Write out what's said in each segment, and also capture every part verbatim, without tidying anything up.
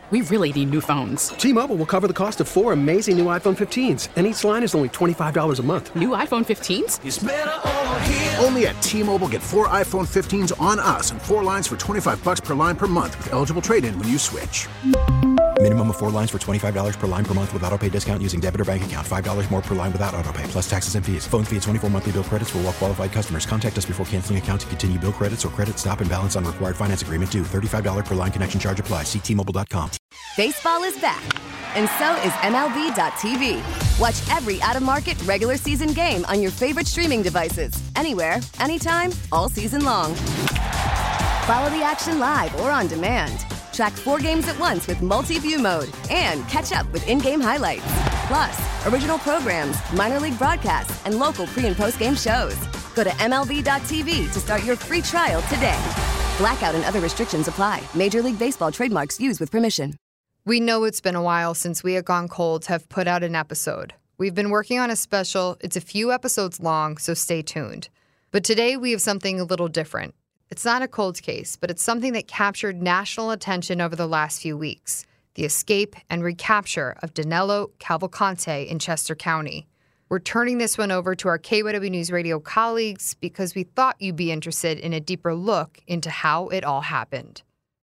We really need new phones. T-Mobile will cover the cost of four amazing new iPhone fifteens, and each line is only twenty-five dollars a month. New iPhone fifteens? It's better over here. Only at T-Mobile, get four iPhone fifteens on us and four lines for twenty-five dollars per line per month with eligible trade-in when you switch. Minimum of four lines for twenty-five dollars per line per month with autopay discount using debit or bank account. five dollars more per line without autopay, plus taxes and fees. Phone fee at twenty-four monthly bill credits for well-qualified customers. Contact us before canceling account to continue bill credits or credit stop and balance on required finance agreement due. thirty-five dollars per line connection charge applies. See T Mobile dot com. Baseball is back, and so is M L B dot T V. Watch every out-of-market regular season game on your favorite streaming devices. Anywhere, anytime, all season long. Follow the action live or on demand. Track four games at once with multi-view mode and catch up with in-game highlights. Plus, original programs, minor league broadcasts, and local pre- and post-game shows. Go to M L B dot T V to start your free trial today. Blackout and other restrictions apply. Major League Baseball trademarks used with permission. We know it's been a while since We At Gone Cold have put out an episode. We've been working on a special. It's a few episodes long, so stay tuned. But today we have something a little different. It's not a cold case, but it's something that captured national attention over the last few weeks. The escape and recapture of Danilo Cavalcante in Chester County. We're turning this one over to our K Y W News Radio colleagues because we thought you'd be interested in a deeper look into how it all happened.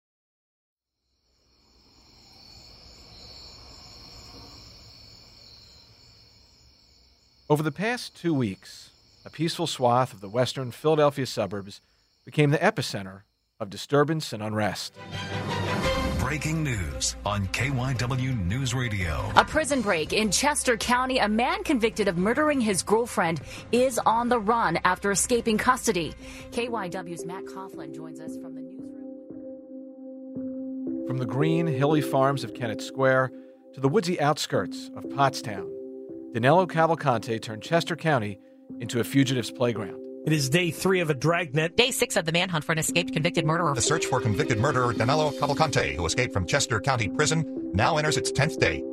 Over the past two weeks, a peaceful swath of the western Philadelphia suburbs became the epicenter of disturbance and unrest. Breaking news on K Y W News Radio. A prison break in Chester County. A man convicted of murdering his girlfriend is on the run after escaping custody. K Y W's Matt Coughlin joins us from the newsroom. From the green, hilly farms of Kennett Square to the woodsy outskirts of Pottstown, Danilo Cavalcante turned Chester County into a fugitive's playground. It is day three of a dragnet. Day six of the manhunt for an escaped convicted murderer. The search for convicted murderer Danilo Cavalcante, who escaped from Chester County Prison, now enters its tenth day.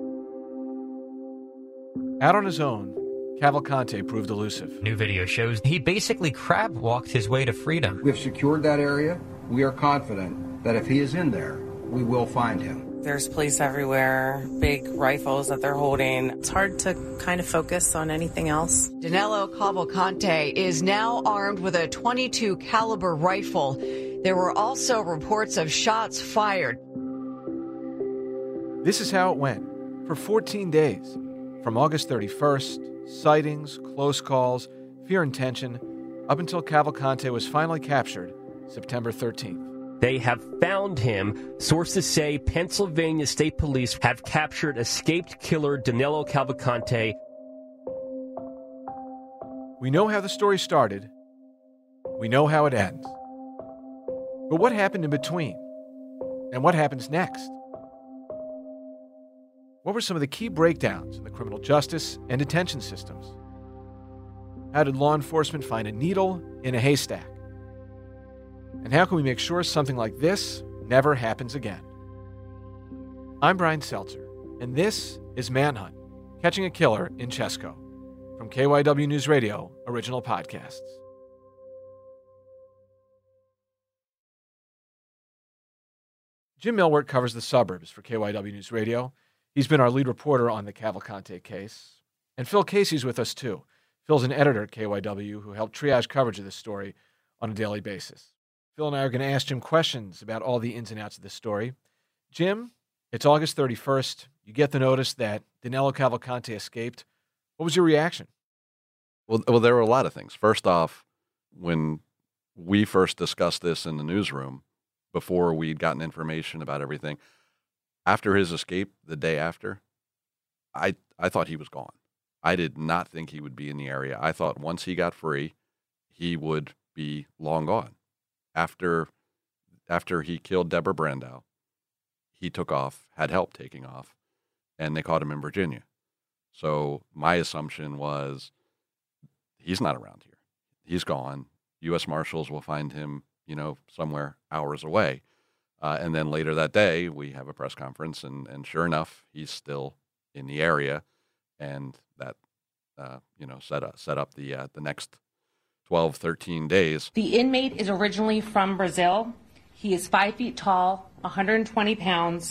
Out on his own, Cavalcante proved elusive. New video shows he basically crab walked his way to freedom. We've secured that area. We are confident that if he is in there, we will find him. There's police everywhere, big rifles that they're holding. It's hard to kind of focus on anything else. Danilo Cavalcante is now armed with a twenty-two caliber rifle. There were also reports of shots fired. This is how it went for fourteen days. From August thirty-first, sightings, close calls, fear and tension, up until Cavalcante was finally captured September thirteenth. They have found him. Sources say Pennsylvania State Police have captured escaped killer Danilo Cavalcante. We know how the story started. We know how it ends. But what happened in between? And what happens next? What were some of the key breakdowns in the criminal justice and detention systems? How did law enforcement find a needle in a haystack? And how can we make sure something like this never happens again? I'm Brian Seltzer, and this is Manhunt, Catching a Killer in Chesco, from K Y W News Radio Original Podcasts. Jim Millward covers the suburbs for K Y W News Radio. He's been our lead reporter on the Cavalcante case. And Phil Casey's with us, too. Phil's an editor at K Y W who helped triage coverage of this story on a daily basis. Phil and I are going to ask Jim questions about all the ins and outs of this story. Jim, it's August thirty-first. You get the notice that Danilo Cavalcante escaped. What was your reaction? Well, well, there were a lot of things. First off, when we first discussed this in the newsroom, before we'd gotten information about everything, after his escape, the day after, I I thought he was gone. I did not think he would be in the area. I thought once he got free, he would be long gone. After after he killed Deborah Brandow, he took off, had help taking off, and they caught him in Virginia. So my assumption was he's not around here. He's gone. U S Marshals will find him, you know, somewhere hours away. Uh, and then later that day, we have a press conference, and, and sure enough, he's still in the area, and that, uh, you know, set up, set up the uh, the next twelve, thirteen days. The inmate is originally from Brazil. He is five feet tall, one hundred twenty pounds,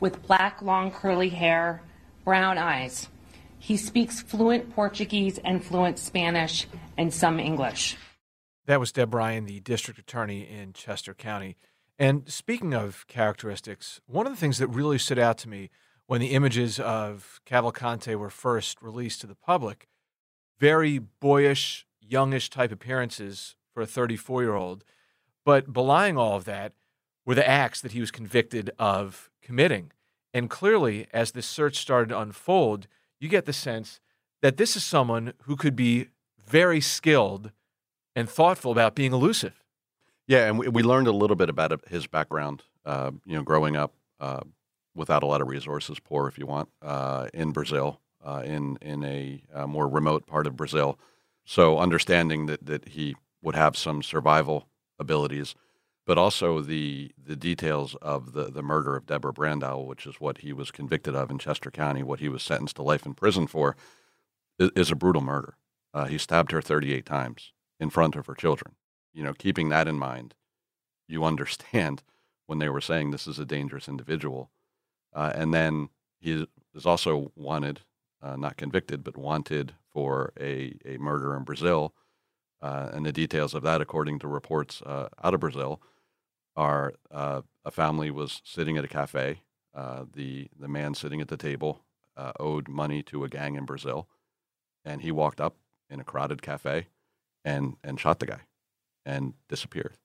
with black, long, curly hair, brown eyes. He speaks fluent Portuguese and fluent Spanish and some English. That was Deb Ryan, the district attorney in Chester County. And speaking of characteristics, one of the things that really stood out to me when the images of Cavalcante were first released to the public, very boyish, youngish type appearances for a thirty-four-year-old, but belying all of that were the acts that he was convicted of committing. And clearly, as this search started to unfold, you get the sense that this is someone who could be very skilled and thoughtful about being elusive. Yeah, and we, we learned a little bit about his background, uh, you know, growing up uh, without a lot of resources, poor if you want, uh, in Brazil, uh, in, in a, a more remote part of Brazil. So understanding that, that he would have some survival abilities, but also the the details of the, the murder of Deborah Brandow, which is what he was convicted of in Chester County, what he was sentenced to life in prison for, is, is a brutal murder. Uh, he stabbed her thirty-eight times in front of her children. You know, keeping that in mind, you understand when they were saying this is a dangerous individual. Uh, and then he is also wanted, uh, not convicted, but wanted for a, a murder in Brazil. Uh, and the details of that, according to reports uh, out of Brazil, are uh, a family was sitting at a cafe. Uh, the, the man sitting at the table uh, owed money to a gang in Brazil. And he walked up in a crowded cafe and, and shot the guy and disappeared.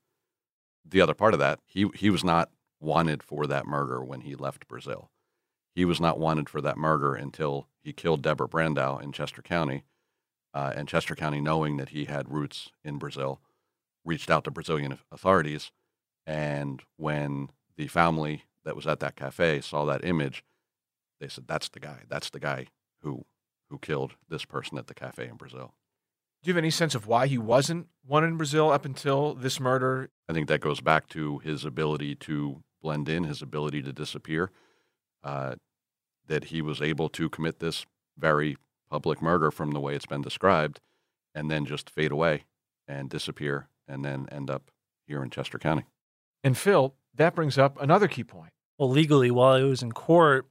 The other part of that, he he was not wanted for that murder when he left Brazil. He was not wanted for that murder until he killed Deborah Brandow in Chester County. Uh, and Chester County, knowing that he had roots in Brazil, reached out to Brazilian authorities. And when the family that was at that cafe saw that image, they said, that's the guy. That's the guy who who killed this person at the cafe in Brazil. Do you have any sense of why he wasn't wanted in Brazil up until this murder? I think that goes back to his ability to blend in, his ability to disappear, uh, that he was able to commit this very public murder from the way it's been described, and then just fade away and disappear, and then end up here in Chester County. And Phil, that brings up another key point. Well, legally, while he was in court,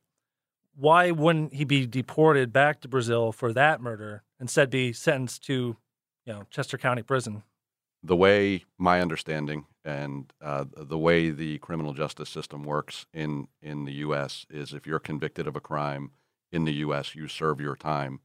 why wouldn't he be deported back to Brazil for that murder, instead be sentenced to, you know, Chester County Prison? The way my understanding and uh, the way the criminal justice system works in, in the U S is if you're convicted of a crime in the U S, you serve your time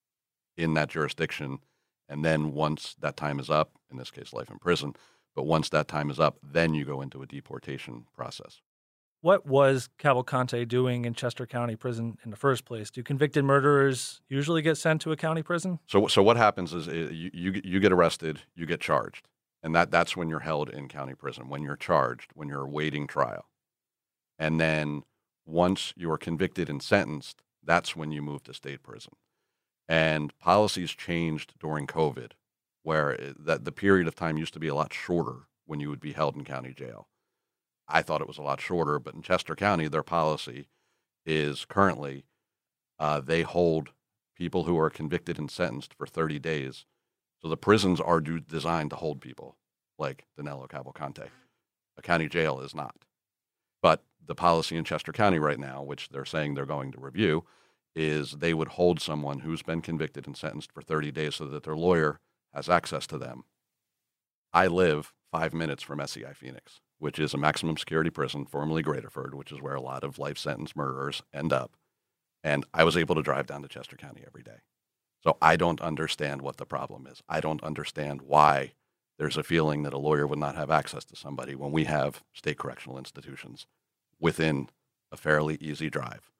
in that jurisdiction. And then once that time is up, in this case, life in prison, but once that time is up, then you go into a deportation process. What was Cavalcante doing in Chester County Prison in the first place? Do convicted murderers usually get sent to a county prison? So, so what happens is you, you you get arrested, you get charged, and that that's when you're held in county prison. When you're charged, when you're awaiting trial, and then once you are convicted and sentenced, that's when you move to state prison. And policies changed during COVID, where it, that the period of time used to be a lot shorter when you would be held in county jail. I thought it was a lot shorter, but in Chester County, their policy is currently uh, they hold people who are convicted and sentenced for thirty days. So the prisons are do, designed to hold people like Danilo Cavalcante. A county jail is not. But the policy in Chester County right now, which they're saying they're going to review, is they would hold someone who's been convicted and sentenced for thirty days so that their lawyer has access to them. I live five minutes from S C I Phoenix, which is a maximum security prison, formerly Graterford, which is where a lot of life sentence murderers end up. And I was able to drive down to Chester County every day. So I don't understand what the problem is. I don't understand why there's a feeling that a lawyer would not have access to somebody when we have state correctional institutions within a fairly easy drive.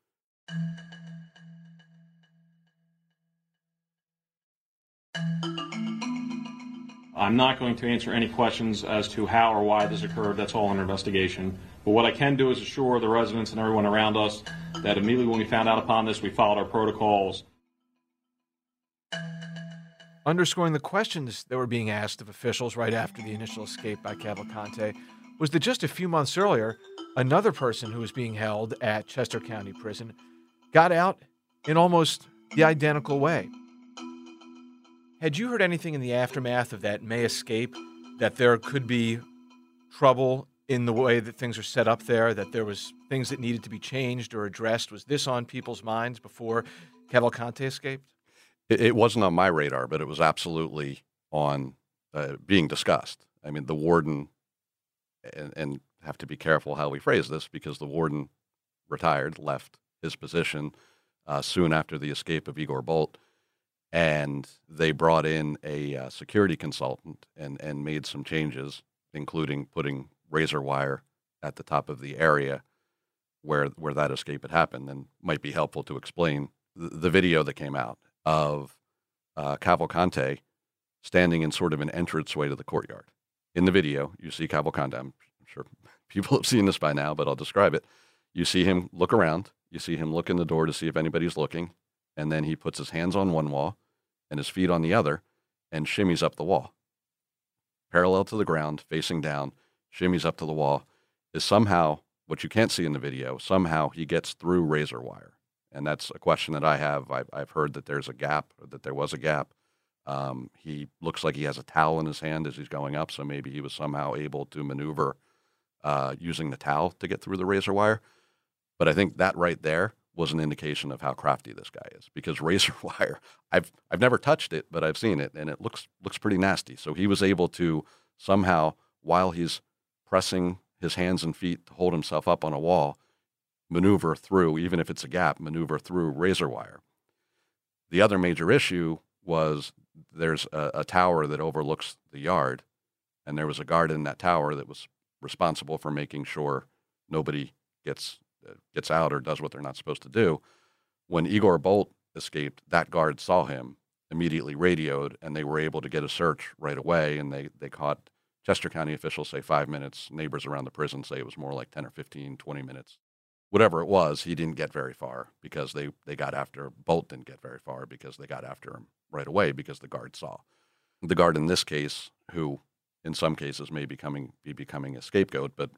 I'm not going to answer any questions as to how or why this occurred. That's all under investigation. But what I can do is assure the residents and everyone around us that immediately when we found out upon this, we followed our protocols. Underscoring the questions that were being asked of officials right after the initial escape by Cavalcante was that just a few months earlier, another person who was being held at Chester County Prison got out in almost the identical way. Had you heard anything in the aftermath of that May escape that there could be trouble in the way that things are set up there, that there was things that needed to be changed or addressed? Was this on people's minds before Cavalcante escaped? It, it wasn't on my radar, but it was absolutely on uh, being discussed. I mean, the warden, and, and have to be careful how we phrase this, because the warden retired, left his position uh, soon after the escape of Igor Bolt, and they brought in a uh, security consultant and, and made some changes, including putting razor wire at the top of the area where where that escape had happened. And might be helpful to explain the, the video that came out of uh, Cavalcante standing in sort of an entranceway to the courtyard. In the video, you see Cavalcante. I'm sure people have seen this by now, but I'll describe it. You see him look around. You see him look in the door to see if anybody's looking. And then he puts his hands on one wall and his feet on the other and shimmies up the wall. Parallel to the ground, facing down, shimmies up to the wall, is somehow, what you can't see in the video, somehow he gets through razor wire. And that's a question that I have. I've, I've heard that there's a gap, or that there was a gap. Um, he looks like he has a towel in his hand as he's going up, so maybe he was somehow able to maneuver uh, using the towel to get through the razor wire. But I think that right there was an indication of how crafty this guy is, because razor wire, I've I've never touched it, but I've seen it, and it looks looks pretty nasty. So he was able to somehow, while he's pressing his hands and feet to hold himself up on a wall, maneuver through, even if it's a gap, maneuver through razor wire. The other major issue was there's a, a tower that overlooks the yard, and there was a guard in that tower that was responsible for making sure nobody gets gets out or does what they're not supposed to do. When Igor Bolt escaped, that guard saw him, immediately radioed, and they were able to get a search right away, and they, they caught, Chester County officials say five minutes, neighbors around the prison say it was more like ten or fifteen, twenty minutes. Whatever it was, he didn't get very far because they, they got after, Bolt didn't get very far because they got after him right away because the guard saw. The guard in this case, who in some cases may becoming, be becoming a scapegoat, but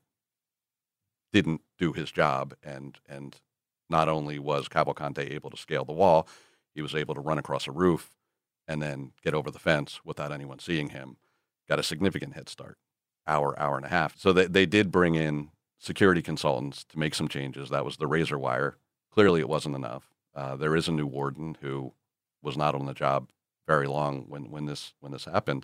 didn't do his job, and and not only was Cavalcante able to scale the wall, he was able to run across a roof and then get over the fence without anyone seeing him. Got a significant head start, hour, hour and a half. So they, they did bring in security consultants to make some changes. That was the razor wire. Clearly it wasn't enough. Uh, there is a new warden who was not on the job very long when, when this when this happened.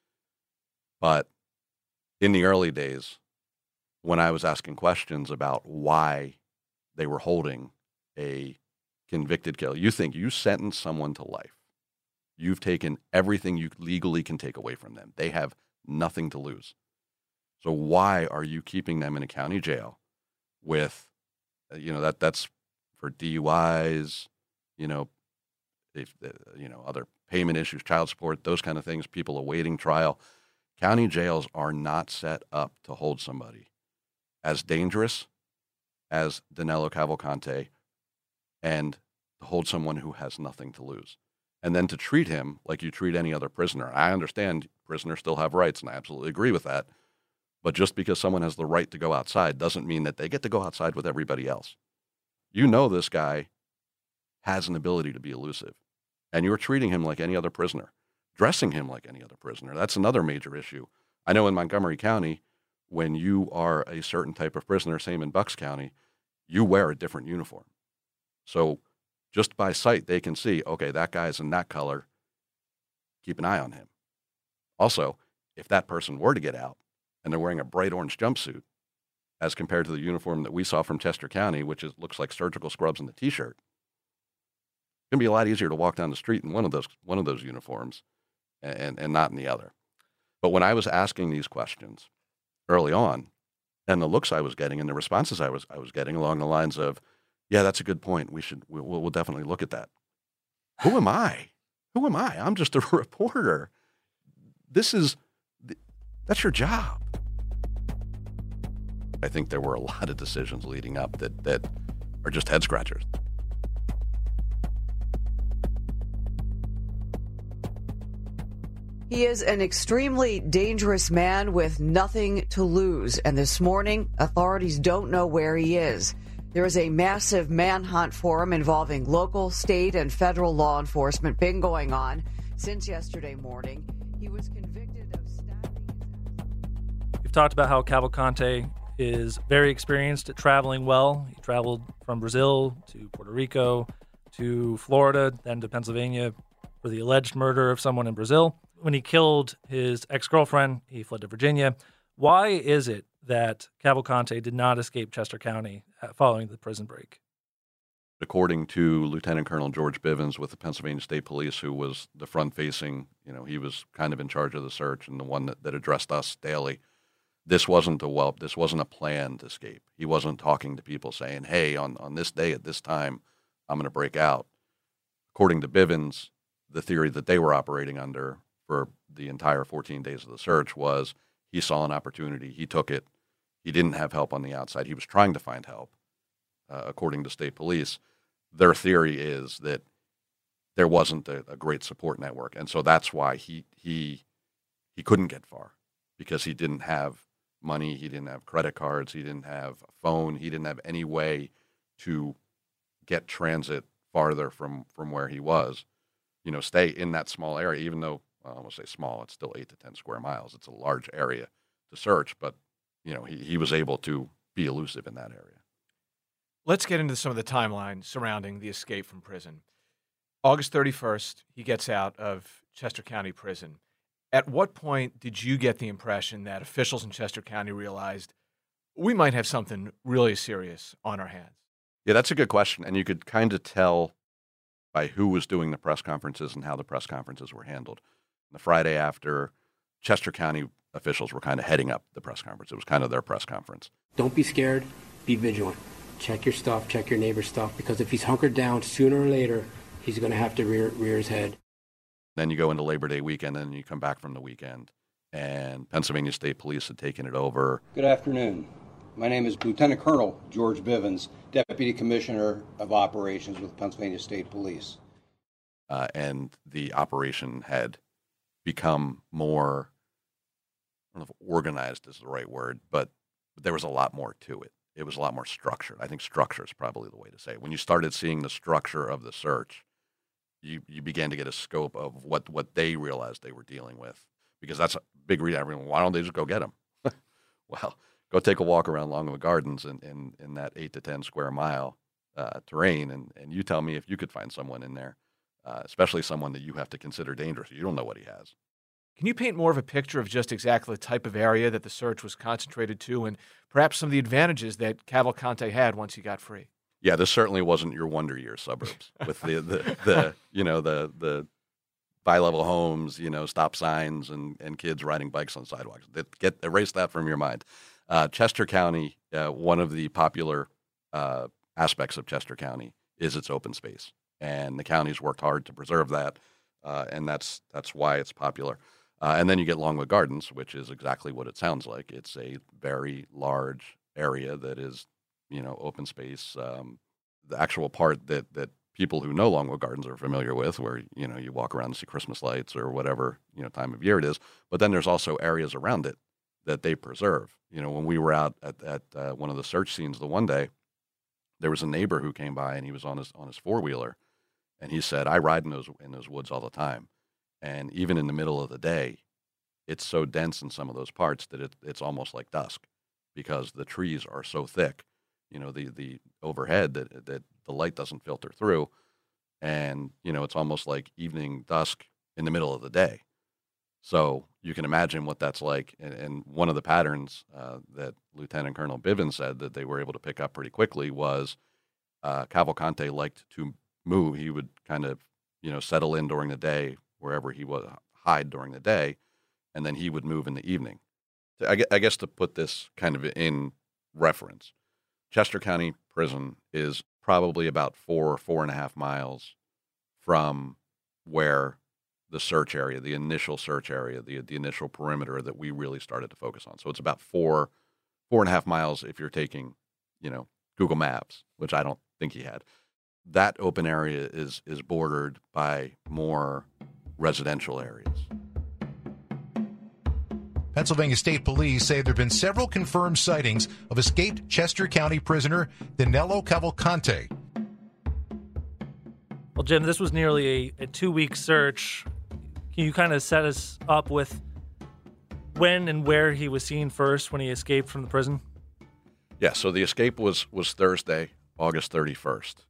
But in the early days, when I was asking questions about why they were holding a convicted killer, you think you sentence someone to life. You've taken everything you legally can take away from them. They have nothing to lose. So why are you keeping them in a county jail with, you know, that that's for D U Is, you know, if, you know, other payment issues, child support, those kind of things, people awaiting trial. County jails are not set up to hold somebody as dangerous as Danilo Cavalcante and to hold someone who has nothing to lose. And then to treat him like you treat any other prisoner. I understand prisoners still have rights, and I absolutely agree with that. But just because someone has the right to go outside doesn't mean that they get to go outside with everybody else. You know this guy has an ability to be elusive, and you're treating him like any other prisoner, dressing him like any other prisoner. That's another major issue. I know in Montgomery County, when you are a certain type of prisoner, same in Bucks County, you wear a different uniform. So just by sight, they can see, okay, that guy's in that color. Keep an eye on him. Also, if that person were to get out and they're wearing a bright orange jumpsuit, as compared to the uniform that we saw from Chester County, which is, looks like surgical scrubs and a T-shirt, it's going to be a lot easier to walk down the street in one of those one of those uniforms and, and not in the other. But when I was asking these questions early on, and the looks I was getting and the responses I was I was getting along the lines of, yeah, that's a good point. We should we'll, we'll definitely look at that. Who am I? Who am I? I'm just a reporter. This is that's your job. I think there were a lot of decisions leading up that that are just head scratchers. He is an extremely dangerous man with nothing to lose. And this morning, authorities don't know where he is. There is a massive manhunt for him involving local, state, and federal law enforcement been going on since yesterday morning. He was convicted of stabbing. We've talked about how Cavalcante is very experienced at traveling well. He traveled from Brazil to Puerto Rico to Florida, then to Pennsylvania for the alleged murder of someone in Brazil. When he killed his ex-girlfriend, he fled to Virginia. Why is it that Cavalcante did not escape Chester County following the prison break? According to Lieutenant Colonel George Bivens with the Pennsylvania State Police, who was the front-facing, you know, he was kind of in charge of the search and the one that, that addressed us daily. This wasn't a well, this wasn't a planned escape. He wasn't talking to people saying, hey, on, on this day at this time, I'm going to break out. According to Bivens, the theory that they were operating under for the entire fourteen days of the search was he saw an opportunity, he took it, he didn't have help on the outside, he was trying to find help, uh, according to state police. Their theory is that there wasn't a, a great support network, and so that's why he he he couldn't get far, because he didn't have money, he didn't have credit cards, he didn't have a phone, he didn't have any way to get transit farther from, from where he was, you know, stay in that small area, even though, well, I almost say small, it's still eight to ten square miles. It's a large area to search, but, you know, he, he was able to be elusive in that area. Let's get into some of the timeline surrounding the escape from prison. August thirty-first, he gets out of Chester County Prison. At what point did you get the impression that officials in Chester County realized we might have something really serious on our hands? Yeah, that's a good question. And you could kind of tell by who was doing the press conferences and how the press conferences were handled. The Friday after, Chester County officials were kind of heading up the press conference. It was kind of their press conference. Don't be scared. Be vigilant. Check your stuff. Check your neighbor's stuff. Because if he's hunkered down, sooner or later, he's going to have to rear, rear his head. Then you go into Labor Day weekend, and you come back from the weekend, and Pennsylvania State Police had taken it over. Good afternoon. My name is Lieutenant Colonel George Bivens, Deputy Commissioner of Operations with Pennsylvania State Police. Uh, and the operation had become more, I don't know if organized is the right word, but there was a lot more to it. It was a lot more structured. I think structure is probably the way to say it. When you started seeing the structure of the search, you, you began to get a scope of what, what they realized they were dealing with. Because that's a big reason. Everyone, why don't they just go get them? Well, go take a walk around Longwood Gardens in, in, in that eight to ten square mile uh, terrain, and, and you tell me if you could find someone in there, uh, especially someone that you have to consider dangerous. You don't know what he has. Can you paint more of a picture of just exactly the type of area that the search was concentrated to, and perhaps some of the advantages that Cavalcante had once he got free? Yeah, this certainly wasn't your Wonder Years suburbs with the, the, the you know, the the bi-level homes, you know, stop signs and, and kids riding bikes on sidewalks. Get erase that from your mind. Uh, Chester County, uh, one of the popular uh, aspects of Chester County is its open space, and the county's worked hard to preserve that, uh, and that's that's why it's popular. Uh, and then you get Longwood Gardens, which is exactly what it sounds like. It's a very large area that is, you know, open space. Um, the actual part that that people who know Longwood Gardens are familiar with, where, you know, you walk around and see Christmas lights or whatever, you know, time of year it is. But then there's also areas around it that they preserve. You know, when we were out at, at uh, one of the search scenes the one day, there was a neighbor who came by, and he was on his on his four-wheeler, and he said, I ride in those in those woods all the time. And even in the middle of the day, it's so dense in some of those parts that it, it's almost like dusk, because the trees are so thick, you know, the, the overhead that, that the light doesn't filter through. And, you know, it's almost like evening dusk in the middle of the day. So you can imagine what that's like. And, and one of the patterns uh, that Lieutenant Colonel Bivens said that they were able to pick up pretty quickly was uh, Cavalcante liked to move. He would kind of, you know, settle in during the day, wherever he would hide during the day, and then he would move in the evening. I guess to put this kind of in reference, Chester County Prison is probably about four, four and a half miles from where the search area, the initial search area, the the initial perimeter that we really started to focus on. So it's about four, four and a half miles if you're taking, you know, Google Maps, which I don't think he had. That open area is is bordered by more residential areas. Pennsylvania State Police say there have been several confirmed sightings of escaped Chester County prisoner Danilo Cavalcante. Well, Jim, this was nearly a, a two-week search. Can you kind of set us up with when and where he was seen first when he escaped from the prison? Yeah, so the escape was was Thursday, August thirty-first.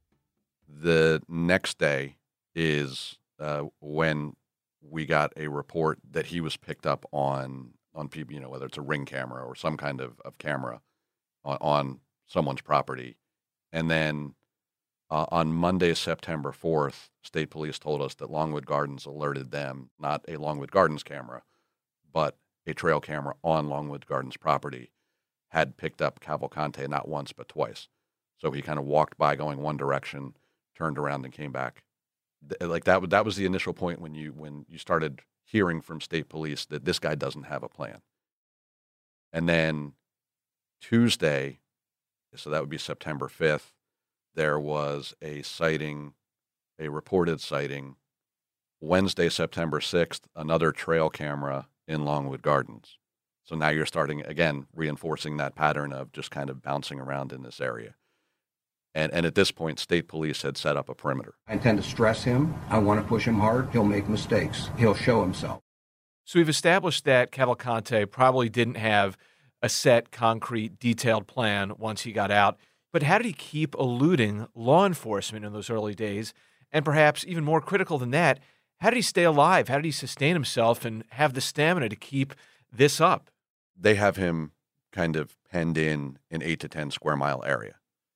The next day is uh, when we got a report that he was picked up on on people, you know, whether it's a Ring camera or some kind of, of camera on, on someone's property. And then uh, on Monday, September fourth, State Police told us that Longwood Gardens alerted them, not a Longwood Gardens camera, but a trail camera on Longwood Gardens property had picked up Cavalcante not once but twice. So he kind of walked by going one direction, turned around and came back. Like that, that was the initial point when you when you started hearing from State Police that this guy doesn't have a plan. And then Tuesday, so that would be September fifth, there was a sighting, a reported sighting. Wednesday, September sixth, another trail camera in Longwood Gardens. So now you're starting, again, reinforcing that pattern of just kind of bouncing around in this area. And and at this point, State Police had set up a perimeter. I intend to stress him. I want to push him hard. He'll make mistakes. He'll show himself. So we've established that Cavalcante probably didn't have a set, concrete, detailed plan once he got out. But how did he keep eluding law enforcement in those early days? And perhaps even more critical than that, how did he stay alive? How did he sustain himself and have the stamina to keep this up? They have him kind of penned in an eight to ten square mile area.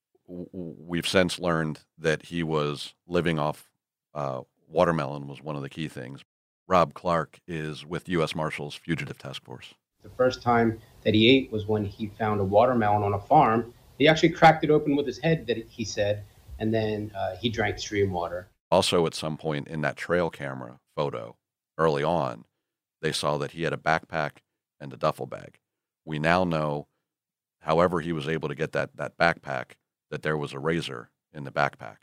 We've since learned that he was living off uh, watermelon was one of the key things. Rob Clark is with U S Marshals Fugitive Task Force. The first time that he ate was when he found a watermelon on a farm. He actually cracked it open with his head, that he said, and then uh, he drank stream water. Also, at some point in that trail camera photo, early on, they saw that he had a backpack and a duffel bag. We now know, however he was able to get that, that backpack, that there was a razor in the backpack.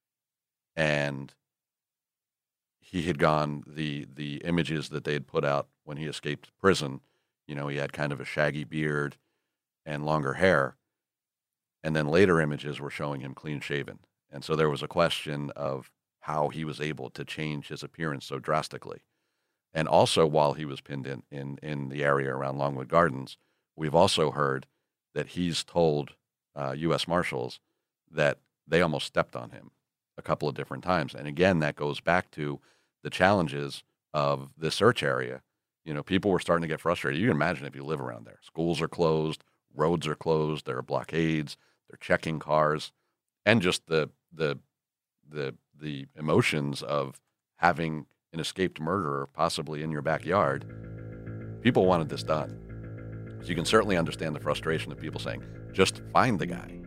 And he had gone, the the images that they had put out when he escaped prison, you know, he had kind of a shaggy beard and longer hair. And then later images were showing him clean shaven. And so there was a question of how he was able to change his appearance so drastically. And also while he was pinned in, in, in the area around Longwood Gardens, we've also heard that he's told uh, U S Marshals that they almost stepped on him a couple of different times. And again, that goes back to the challenges of the search area. You know, people were starting to get frustrated. You can imagine if you live around there. Schools are closed, roads are closed, there are blockades, they're checking cars, and just the the the the emotions of having an escaped murderer possibly in your backyard. People wanted this done. So you can certainly understand the frustration of people saying, just find the guy.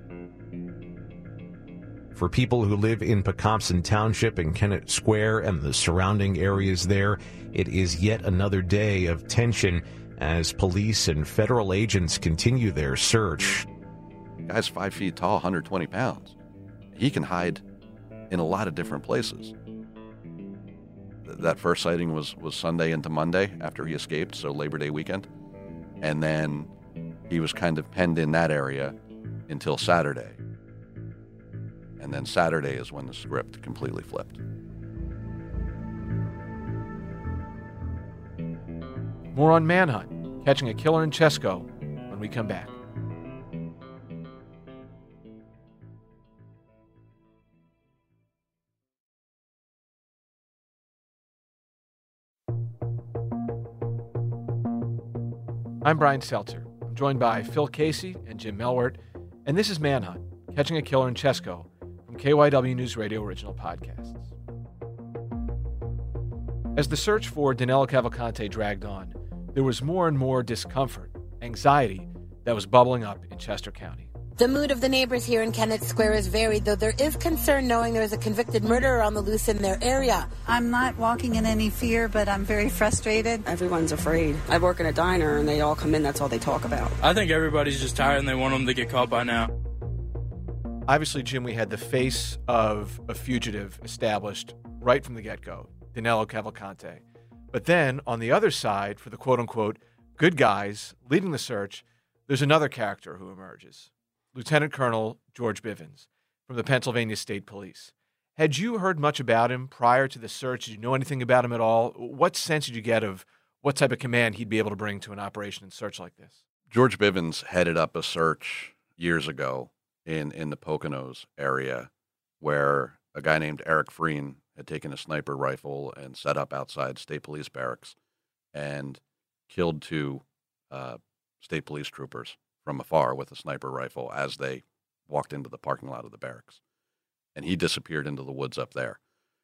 For people who live in Pecopson Township and Kennett Square and the surrounding areas there, it is yet another day of tension as police and federal agents continue their search. The guy's five feet tall, one hundred twenty pounds. He can hide in a lot of different places. That first sighting was, was Sunday into Monday after he escaped, so Labor Day weekend. And then he was kind of penned in that area until Saturday. And then Saturday is when the script completely flipped. More on Manhunt, catching a killer in Chesco, when we come back. I'm Brian Seltzer. I'm joined by Phil Casey and Jim Melwert, and this is Manhunt, Catching a Killer in Chesco, from K Y W News Radio Original Podcasts. As the search for Danilo Cavalcante dragged on, there was more and more discomfort, anxiety that was bubbling up in Chester County. The mood of the neighbors here in Kennett Square is varied, though there is concern knowing there is a convicted murderer on the loose in their area. I'm not walking in any fear, but I'm very frustrated. Everyone's afraid. I work in a diner, and they all come in, that's all they talk about. I think everybody's just tired, and they want them to get caught by now. Obviously, Jim, we had the face of a fugitive established right from the get-go, Danilo Cavalcante. But then, on the other side, for the quote-unquote good guys leading the search, there's another character who emerges. Lieutenant Colonel George Bivens from the Pennsylvania State Police. Had you heard much about him prior to the search? Did you know anything about him at all? What sense did you get of what type of command he'd be able to bring to an operation and search like this. George Bivens headed up a search years ago in, in the Poconos area where a guy named Eric Freen had taken a sniper rifle and set up outside state police barracks and killed two uh, state police troopers from afar with a sniper rifle as they walked into the parking lot of the barracks. And he disappeared into the woods up there.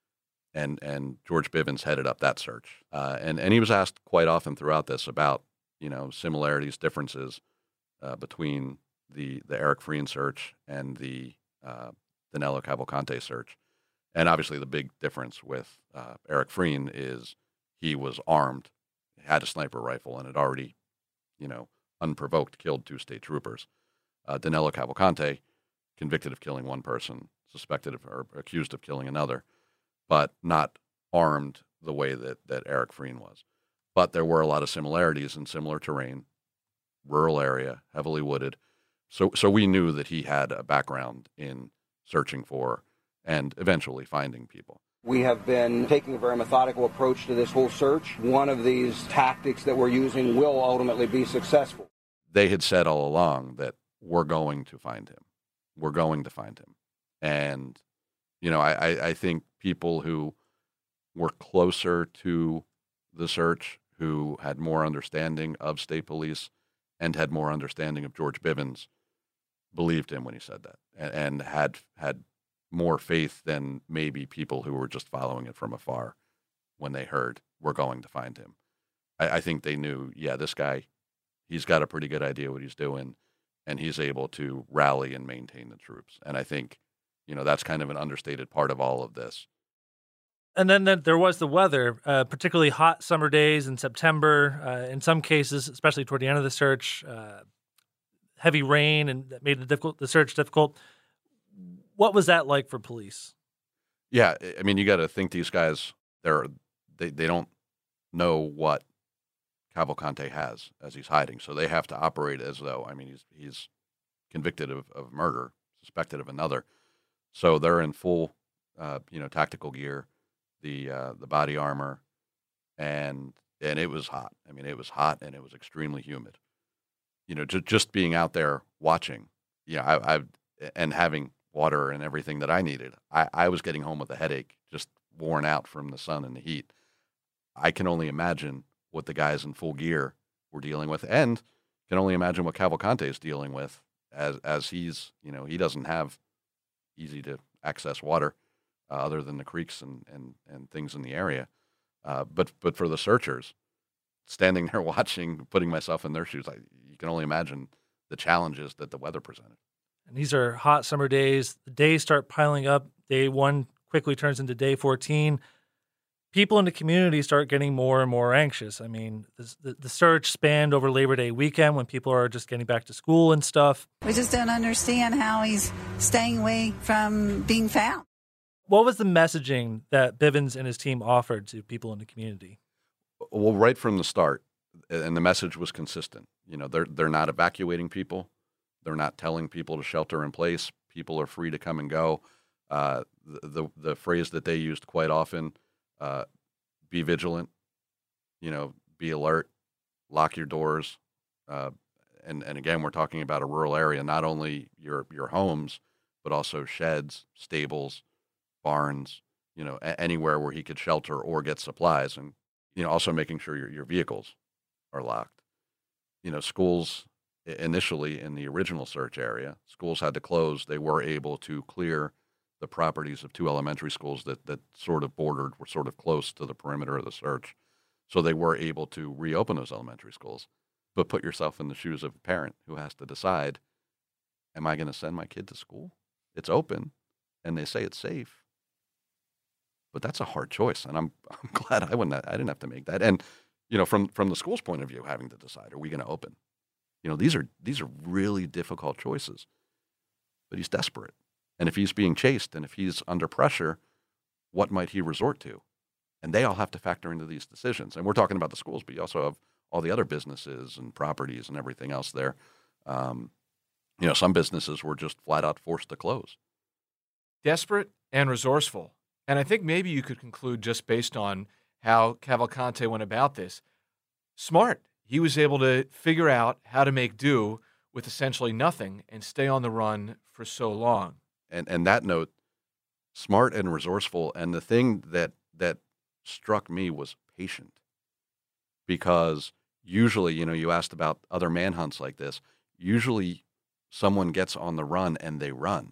And and George Bivens headed up that search. Uh, and, and he was asked quite often throughout this about, you know, similarities, differences uh, between the, the Eric Freen search and the uh, Danilo Cavalcante search. And obviously the big difference with uh, Eric Freen is he was armed, had a sniper rifle, and had already, you know, unprovoked killed two state troopers. Uh, Danilo Cavalcante, convicted of killing one person, suspected of or accused of killing another, but not armed the way that, that Eric Freen was. But there were a lot of similarities in similar terrain, rural area, heavily wooded. So so we knew that he had a background in searching for and eventually finding people. We have been taking a very methodical approach to this whole search. One of these tactics that we're using will ultimately be successful. They had said all along that we're going to find him. We're going to find him. And, you know, I, I, I think people who were closer to the search, who had more understanding of state police and had more understanding of George Bivens, believed him when he said that and, and had had more faith than maybe people who were just following it from afar when they heard we're going to find him. I, I think they knew, yeah, this guy, he's got a pretty good idea what he's doing, and he's able to rally and maintain the troops. And I think, you know, that's kind of an understated part of all of this. And then, then there was the weather, uh, particularly hot summer days in September. Uh, in some cases, especially toward the end of the search, uh, heavy rain, and that made the difficult the search difficult. What was that like for police? Yeah, I mean, you got to think these guys, they're they they don't know what Cavalcante has as he's hiding, so they have to operate as though, I mean, he's he's convicted of, of murder, suspected of another, so they're in full, uh, you know, tactical gear, the uh, the body armor, and and it was hot. I mean, it was hot and it was extremely humid. You know, just just being out there watching, you know, I, I and having water and everything that I needed. I, I was getting home with a headache, just worn out from the sun and the heat. I can only imagine what the guys in full gear were dealing with, and can only imagine what Cavalcante is dealing with as as he's, you know, he doesn't have easy to access water uh, other than the creeks and, and, and things in the area. Uh, but but for the searchers, standing there watching, putting myself in their shoes, I, you can only imagine the challenges that the weather presented. And these are hot summer days. The days start piling up. Day one quickly turns into day fourteen. People in the community start getting more and more anxious. I mean, the, the search spanned over Labor Day weekend when people are just getting back to school and stuff. We just don't understand how he's staying away from being found. What was the messaging that Bivens and his team offered to people in the community? Well, right from the start, and the message was consistent. You know, they're they're not evacuating people. They're not telling people to shelter in place. People are free to come and go. Uh, the, the the phrase that they used quite often, uh, be vigilant, you know, be alert, lock your doors. Uh, and, and again, we're talking about a rural area, not only your your homes, but also sheds, stables, barns, you know, a- anywhere where he could shelter or get supplies. And, you know, also making sure your, your vehicles are locked. You know, schools... Initially, in the original search area, schools had to close. They were able to clear the properties of two elementary schools that, that sort of bordered, were sort of close to the perimeter of the search. So they were able to reopen those elementary schools. But put yourself in the shoes of a parent who has to decide, am I going to send my kid to school? It's open, and they say it's safe. But that's a hard choice, and I'm I'm glad I wouldn't I didn't have to make that. And, you know, from, from the school's point of view, having to decide, are we going to open? You know, these are these are really difficult choices, but he's desperate. And if he's being chased and if he's under pressure, what might he resort to? And they all have to factor into these decisions. And we're talking about the schools, but you also have all the other businesses and properties and everything else there. Um, you know, some businesses were just flat out forced to close. Desperate and resourceful. And I think maybe you could conclude just based on how Cavalcante went about this. smart. He was able to figure out how to make do with essentially nothing and stay on the run for so long. And and that note, smart and resourceful. And the thing that that struck me was patient. Because usually, you know, you asked about other manhunts like this. Usually someone gets on the run and they run.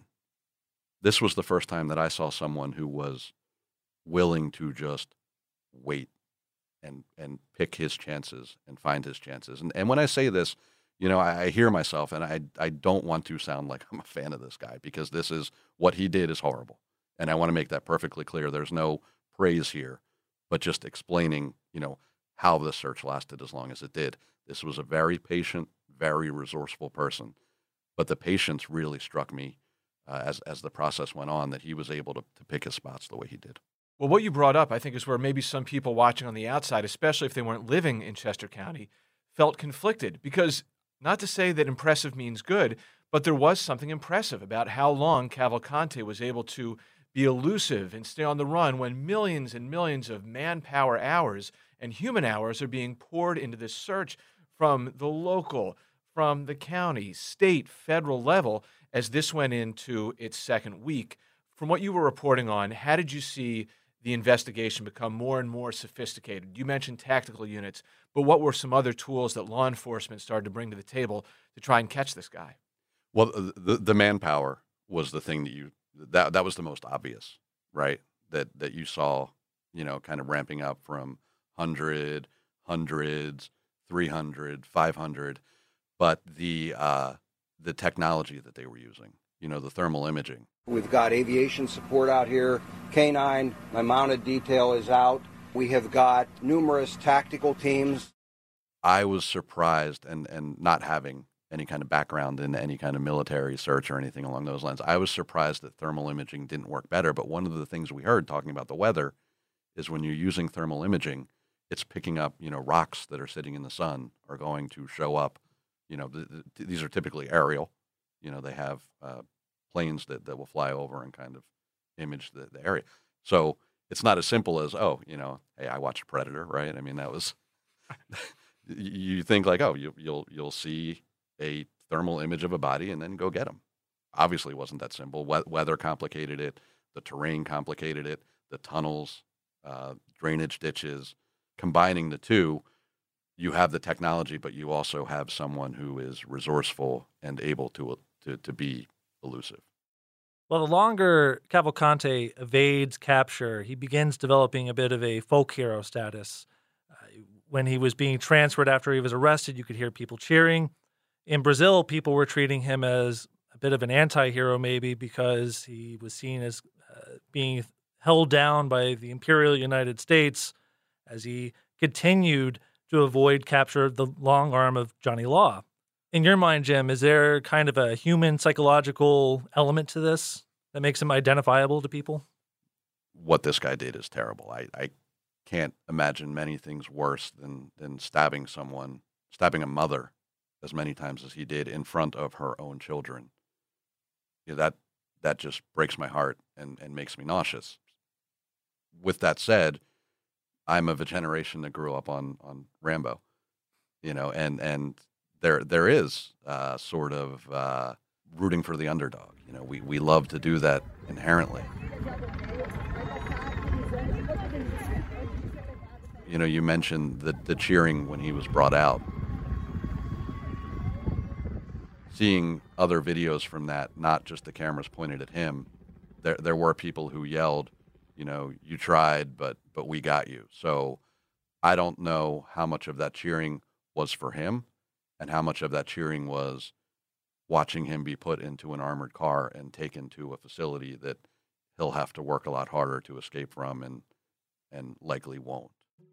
This was the first time that I saw someone who was willing to just wait and and pick his chances and find his chances. And and when I say this, you know, I, I hear myself, and I I don't want to sound like I'm a fan of this guy, because this is what he did is horrible. And I want to make that perfectly clear. There's no praise here, but just explaining, you know, how the search lasted as long as it did. This was a very patient, very resourceful person. But the patience really struck me uh, as as the process went on, that he was able to, to pick his spots the way he did. Well, what you brought up, I think, is where maybe some people watching on the outside, especially if they weren't living in Chester County, felt conflicted. Because not to say that impressive means good, but there was something impressive about how long Cavalcante was able to be elusive and stay on the run when millions and millions of manpower hours and human hours are being poured into this search from the local, from the county, state, federal level, as this went into its second week. From what you were reporting on, how did you see the investigation become more and more sophisticated? You mentioned tactical units, but what were some other tools that law enforcement started to bring to the table to try and catch this guy? Well, the the manpower was the thing that you that that was the most obvious, right? That that you saw, you know, kind of ramping up from one hundred, hundreds, three hundred, five hundred, but the uh, the technology that they were using, you know, the thermal imaging. We've got aviation support out here, K nine, my mounted detail is out. We have got numerous tactical teams. I was surprised, and, and not having any kind of background in any kind of military search or anything along those lines, I was surprised that thermal imaging didn't work better. But one of the things we heard talking about the weather is when you're using thermal imaging, it's picking up, you know, rocks that are sitting in the sun are going to show up. You know, th- th- these are typically aerial. You know, they have uh, planes that, that will fly over and kind of image the, the area. So it's not as simple as, oh, you know, hey, I watched Predator, right? I mean, that was, you think like, oh, you, you'll you'll see a thermal image of a body and then go get them. Obviously it wasn't that simple. We- weather complicated it. The terrain complicated it. The tunnels, uh, drainage ditches. Combining the two, you have the technology, but you also have someone who is resourceful and able to to, to be elusive. Well, the longer Cavalcante evades capture, he begins developing a bit of a folk hero status. Uh, when he was being transferred after he was arrested, you could hear people cheering. In Brazil, people were treating him as a bit of an anti-hero, maybe because he was seen as uh, being held down by the Imperial United States as he continued to avoid capture of the long arm of Johnny Law. In your mind, Jim, is there kind of a human psychological element to this that makes him identifiable to people? What this guy did is terrible. I, I can't imagine many things worse than, than stabbing someone, stabbing a mother as many times as he did in front of her own children. You know, that that just breaks my heart and, and makes me nauseous. With that said, I'm of a generation that grew up on, on Rambo, you know, and, and there there is uh, sort of uh, rooting for the underdog. You know, we, we love to do that inherently. You know, you mentioned the, the cheering when he was brought out. Seeing other videos from that, not just the cameras pointed at him, there there were people who yelled, you know, you tried, but but we got you. So I don't know how much of that cheering was for him and how much of that cheering was watching him be put into an armored car and taken to a facility that he'll have to work a lot harder to escape from and and likely won't.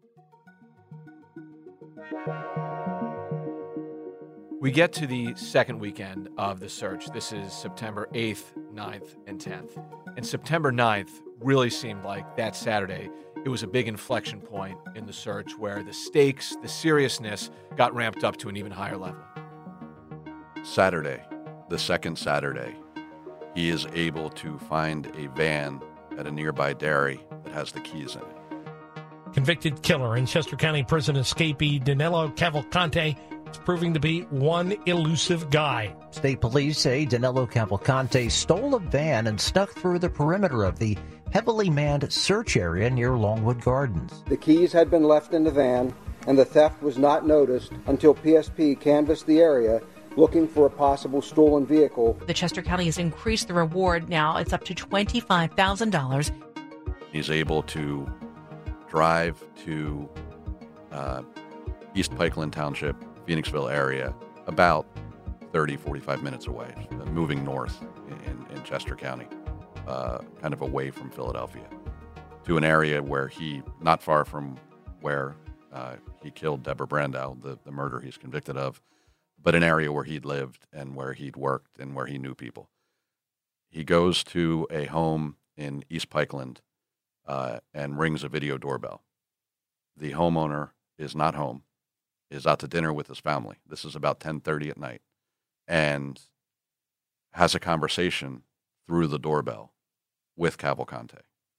We get to the second weekend of the search. This is September eighth, ninth, and tenth. And September ninth really seemed like that Saturday. It was a big inflection point in the search where the stakes, the seriousness got ramped up to an even higher level. Saturday, the second Saturday, he is able to find a van at a nearby dairy that has the keys in it. Convicted killer in Chester County Prison escapee Danilo Cavalcante is proving to be one elusive guy. State police say Danilo Cavalcante stole a van and snuck through the perimeter of the heavily manned search area near Longwood Gardens. The keys had been left in the van, and the theft was not noticed until P S P canvassed the area looking for a possible stolen vehicle. The Chester County has increased the reward now. It's up to twenty-five thousand dollars. He's able to drive to uh, East Pikeland Township, Phoenixville area, about thirty, forty-five minutes away, uh, moving north in, in Chester County, uh, kind of away from Philadelphia, to an area where he, not far from where uh, he killed Deborah Brandow, the, the murder he's convicted of, but an area where he'd lived and where he'd worked and where he knew people. He goes to a home in East Pikeland uh, and rings a video doorbell. The homeowner is not home, is out to dinner with his family. This is about ten thirty at night, and has a conversation through the doorbell with Cavalcante.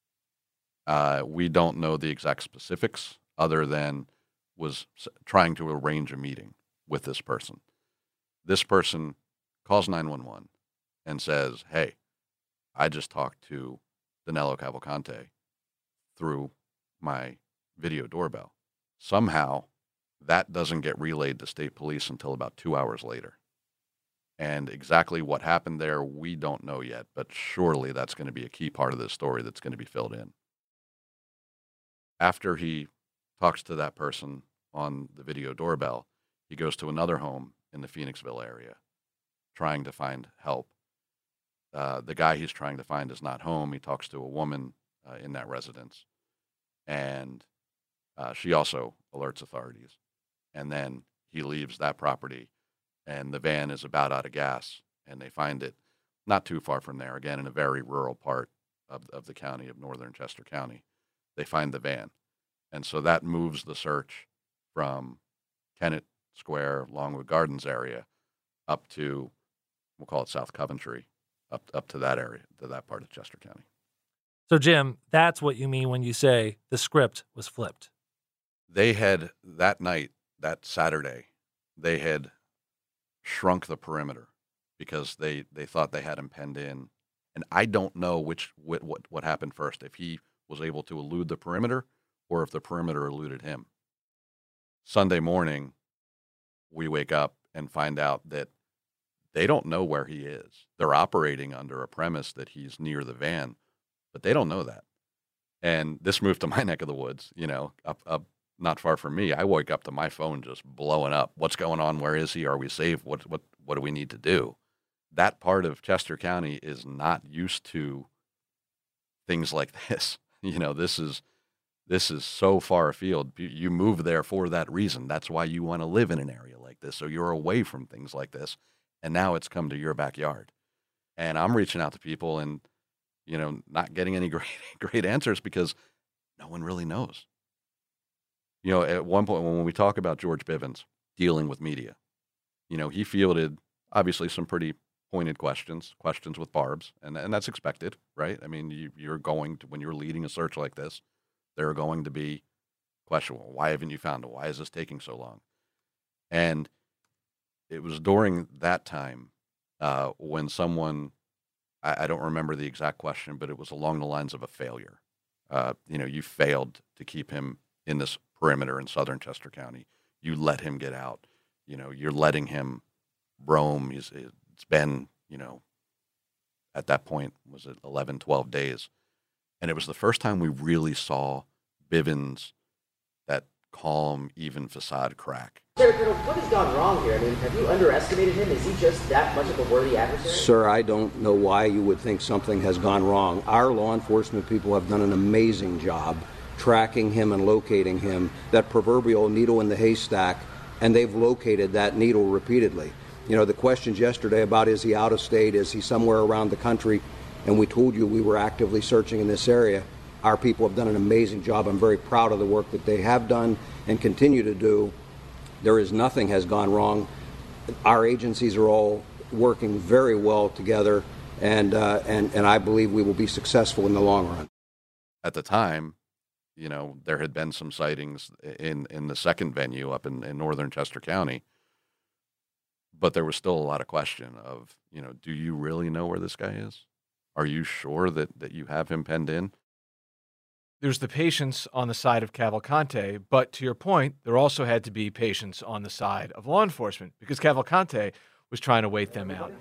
Uh, we don't know the exact specifics other than was trying to arrange a meeting with this person. This person calls nine one one and says, hey, I just talked to Danilo Cavalcante through my video doorbell. Somehow, that doesn't get relayed to state police until about two hours later. And exactly what happened there, we don't know yet, but surely that's going to be a key part of this story that's going to be filled in. After he talks to that person on the video doorbell, he goes to another home in the Phoenixville area, trying to find help. Uh, the guy he's trying to find is not home. He talks to a woman uh, in that residence, and uh, she also alerts authorities. And then he leaves that property, and the van is about out of gas, and they find it not too far from there, again, in a very rural part of, of the county of northern Chester County. They find the van. And so that moves the search from Kennett Square, Longwood Gardens area, up to, we'll call it South Coventry, up up to that area, to that part of Chester County. So, Jim, that's what you mean when you say the script was flipped. They had, that night, that Saturday, they had shrunk the perimeter because they, they thought they had him penned in. And I don't know which what, what what happened first, if he was able to elude the perimeter or if the perimeter eluded him. Sunday morning, we wake up and find out that they don't know where he is. They're operating under a premise that he's near the van, but they don't know that. And this moved to my neck of the woods, you know, up, up not far from me. I woke up to my phone just blowing up. What's going on? Where is he? Are we safe? What, what, what do we need to do? That part of Chester County is not used to things like this. You know, this is, this is so far afield. You move there for that reason. That's why you want to live in an area like this. So you're away from things like this. And now it's come to your backyard. And I'm reaching out to people and, you know, not getting any great, great answers because no one really knows. You know, at one point when we talk about George Bivens dealing with media, you know, he fielded obviously some pretty pointed questions, questions with barbs, and and that's expected, right? I mean, you, you're going to, when you're leading a search like this, there are going to be questions. Well, why haven't you found it? Why is this taking so long? And it was during that time uh, when someone, I, I don't remember the exact question, but it was along the lines of a failure. Uh, you know, you failed to keep him in this perimeter in southern Chester County. You let him get out. You know, you're letting him roam. He's, it's been, you know, at that point, was it eleven, twelve days? And it was the first time we really saw Bivens, that calm, even facade crack. What has gone wrong here? I mean, have you underestimated him? Is he just that much of a worthy adversary? Sir, I don't know why you would think something has gone wrong. Our law enforcement people have done an amazing job tracking him and locating him, that proverbial needle in the haystack, and they've located that needle repeatedly. You know, the questions yesterday about is he out of state, is he somewhere around the country, and we told you we were actively searching in this area. Our people have done an amazing job. I'm very proud of the work that they have done and continue to do. There is nothing has gone wrong. Our agencies are all working very well together, and uh, and and I believe we will be successful in the long run. At the time, you know, there had been some sightings in, in the second venue up in, in northern Chester County. But there was still a lot of question of, you know, do you really know where this guy is? Are you sure that, that you have him penned in? There's the patience on the side of Cavalcante, but to your point, there also had to be patience on the side of law enforcement because Cavalcante was trying to wait them out.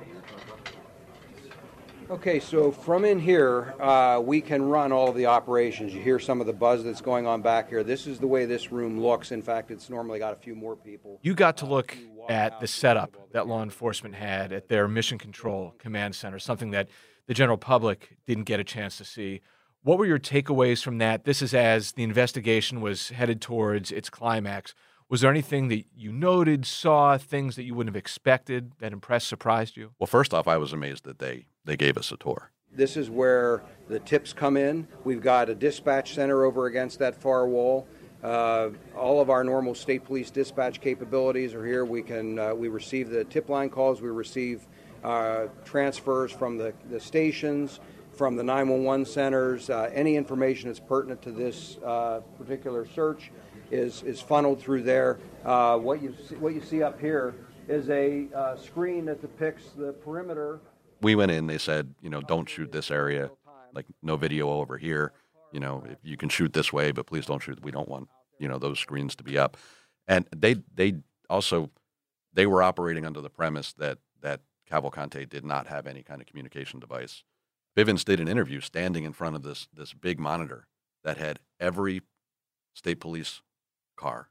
Okay, so from in here, uh, we can run all of the operations. You hear some of the buzz that's going on back here. This is the way this room looks. In fact, it's normally got a few more people. You got to look at the setup that law enforcement had at their Mission Control Command Center, something that the general public didn't get a chance to see. What were your takeaways from that? This is as the investigation was headed towards its climax. Was there anything that you noted, saw, things that you wouldn't have expected that impressed, surprised you? Well, first off, I was amazed that they, they gave us a tour. This is where the tips come in. We've got a dispatch center over against that far wall. Uh, all of our normal state police dispatch capabilities are here. We can uh, we receive the tip line calls. We receive uh, transfers from the, the stations, from the nine one one centers. Uh, any information that's pertinent to this uh, particular search is is funneled through there. Uh, what you see, what you see up here is a uh, screen that depicts the perimeter. We went in, they said, you know, don't shoot this area, like no video over here. You know, if you can shoot this way, but please don't shoot. We don't want, you know, those screens to be up. And they they also, they were operating under the premise that, that Cavalcante did not have any kind of communication device. Bivens did an interview standing in front of this this big monitor that had every state police car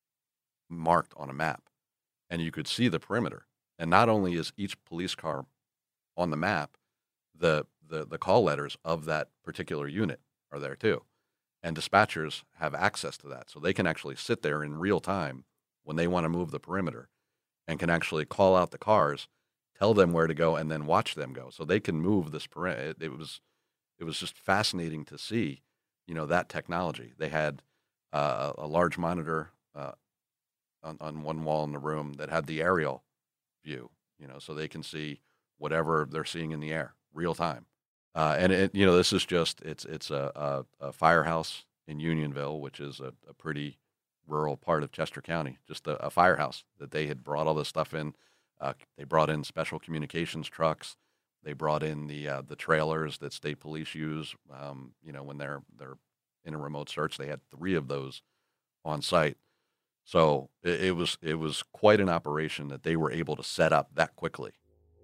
marked on a map, and you could see the perimeter. And not only is each police car on the map, the, the, the call letters of that particular unit are there too. And dispatchers have access to that. So they can actually sit there in real time when they want to move the perimeter and can actually call out the cars, tell them where to go, and then watch them go. So they can move this perimeter. It, it was, it was just fascinating to see, you know, that technology. They had uh, a large monitor uh, on, on one wall in the room that had the aerial view, you know, so they can see whatever they're seeing in the air, real time. Uh, and, it, you know, this is just, it's it's a, a, a firehouse in Unionville, which is a, a pretty rural part of Chester County, just a, a firehouse that they had brought all this stuff in. Uh, they brought in special communications trucks. They brought in the uh, the trailers that state police use, um, you know, when they're they're in a remote search. They had three of those on site. So it, it was it was quite an operation that they were able to set up that quickly.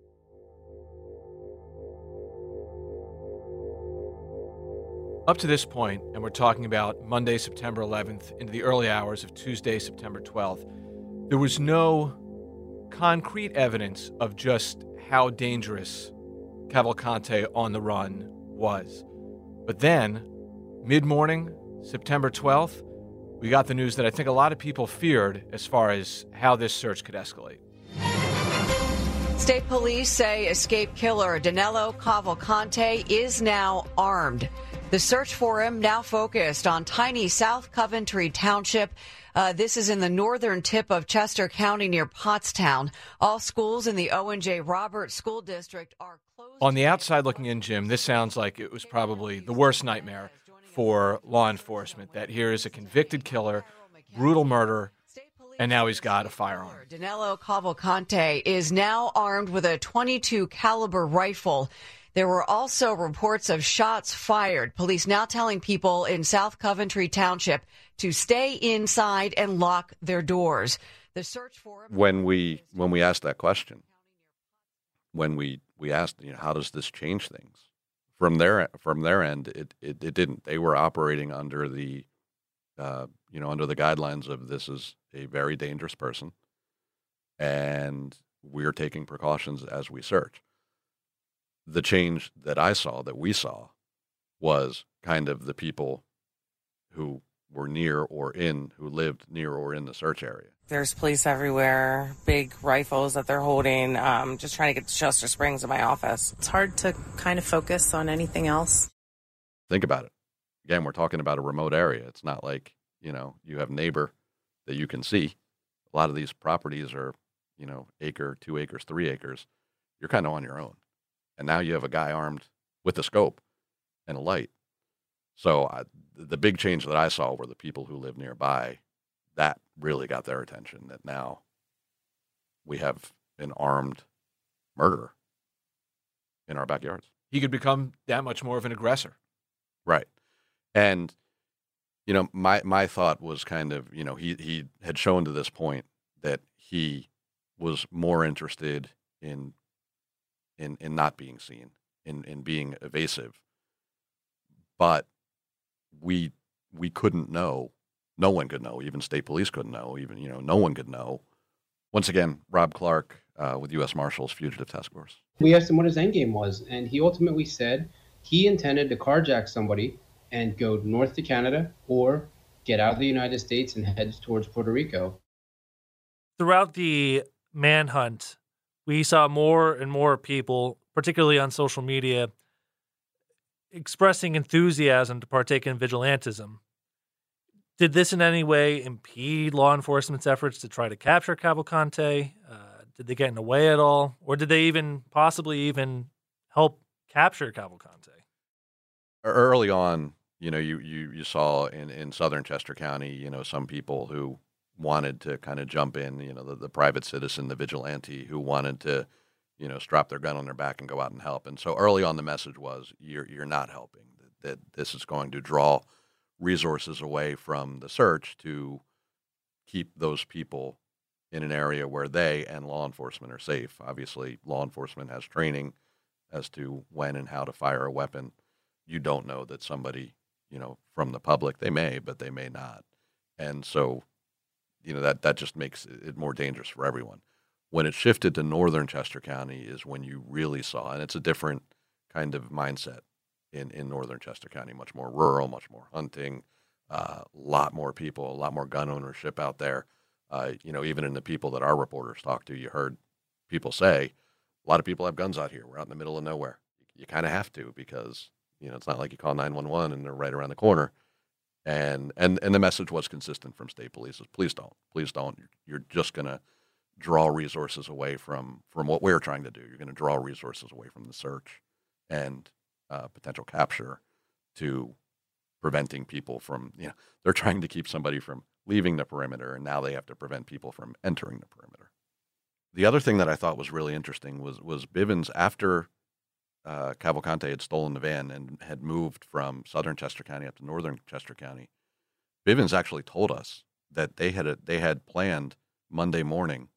Up to this point, and we're talking about Monday, September eleventh, into the early hours of Tuesday, September twelfth, there was no concrete evidence of just how dangerous Cavalcante on the run was. But then, mid-morning, September twelfth, we got the news that I think a lot of people feared as far as how this search could escalate. State police say escaped killer Danilo Cavalcante is now armed. The search for him now focused on tiny South Coventry Township. Uh, this is in the northern tip of Chester County near Pottstown. All schools in the O N J Roberts School District are closed. On the outside looking in, Jim, this sounds like it was probably the worst nightmare for law enforcement, that here is a convicted killer, brutal murder, and now he's got a firearm. Danilo Cavalcante is now armed with a twenty-two caliber rifle. There were also reports of shots fired. Police now telling people in South Coventry Township to stay inside and lock their doors. The search for him. When we when we asked that question, when we, we asked, you know, how does this change things? From their from their end, it, it, it didn't. They were operating under the uh, you know under the guidelines of this is a very dangerous person, and we're taking precautions as we search. The change that I saw, that we saw, was kind of the people who were near or in, who lived near or in the search area. There's police everywhere, big rifles that they're holding, um, just trying to get to Chester Springs in my office. It's hard to kind of focus on anything else. Think about it. Again, we're talking about a remote area. It's not like, you know, you have neighbor that you can see. A lot of these properties are, you know, acre, two acres, three acres. You're kind of on your own. And now you have a guy armed with a scope and a light. So I, the big change that I saw were the people who live nearby. That really got their attention, that now we have an armed murderer in our backyards. He could become that much more of an aggressor. Right. And, you know, my, my thought was kind of, you know, he, he had shown to this point that he was more interested in in in not being seen, in, in being evasive. But we we couldn't know. No one could know. Even state police couldn't know. Even, you know, no one could know. Once again, Rob Clark uh, with U S Marshals Fugitive Task Force. We asked him what his end game was, and he ultimately said he intended to carjack somebody and go north to Canada or get out of the United States and head towards Puerto Rico. Throughout the manhunt, we saw more and more people, particularly on social media, expressing enthusiasm to partake in vigilantism. Did this in any way impede law enforcement's efforts to try to capture Cavalcante? Uh, did they get in the way at all? Or did they even possibly even help capture Cavalcante? Early on, you know, you, you, you saw in, in southern Chester County, you know, some people who wanted to kind of jump in, you know, the, the private citizen, the vigilante who wanted to, you know, strap their gun on their back and go out and help. And so early on the message was, you're, you're not helping, that, that this is going to draw resources away from the search to keep those people in an area where they and law enforcement are safe. Obviously, law enforcement has training as to when and how to fire a weapon. You don't know that somebody, you know, from the public, they may, but they may not. And so, you know, that, that just makes it more dangerous for everyone. When it shifted to northern Chester County is when you really saw, and it's a different kind of mindset in, in northern Chester County, much more rural, much more hunting, a uh, lot more people, a lot more gun ownership out there. Uh, you know, even in the people that our reporters talked to, you heard people say, a lot of people have guns out here. We're out in the middle of nowhere. You kind of have to, because, you know, it's not like you call nine one one and they're right around the corner. And, and, and the message was consistent from state police is, please don't, please don't. You're just going to draw resources away from, from what we're trying to do. You're going to draw resources away from the search and uh, potential capture to preventing people from, you know, they're trying to keep somebody from leaving the perimeter, and now they have to prevent people from entering the perimeter. The other thing that I thought was really interesting was, was Bivens, after uh, Cavalcante had stolen the van and had moved from southern Chester County up to northern Chester County, Bivens actually told us that they had a, they had planned Monday morning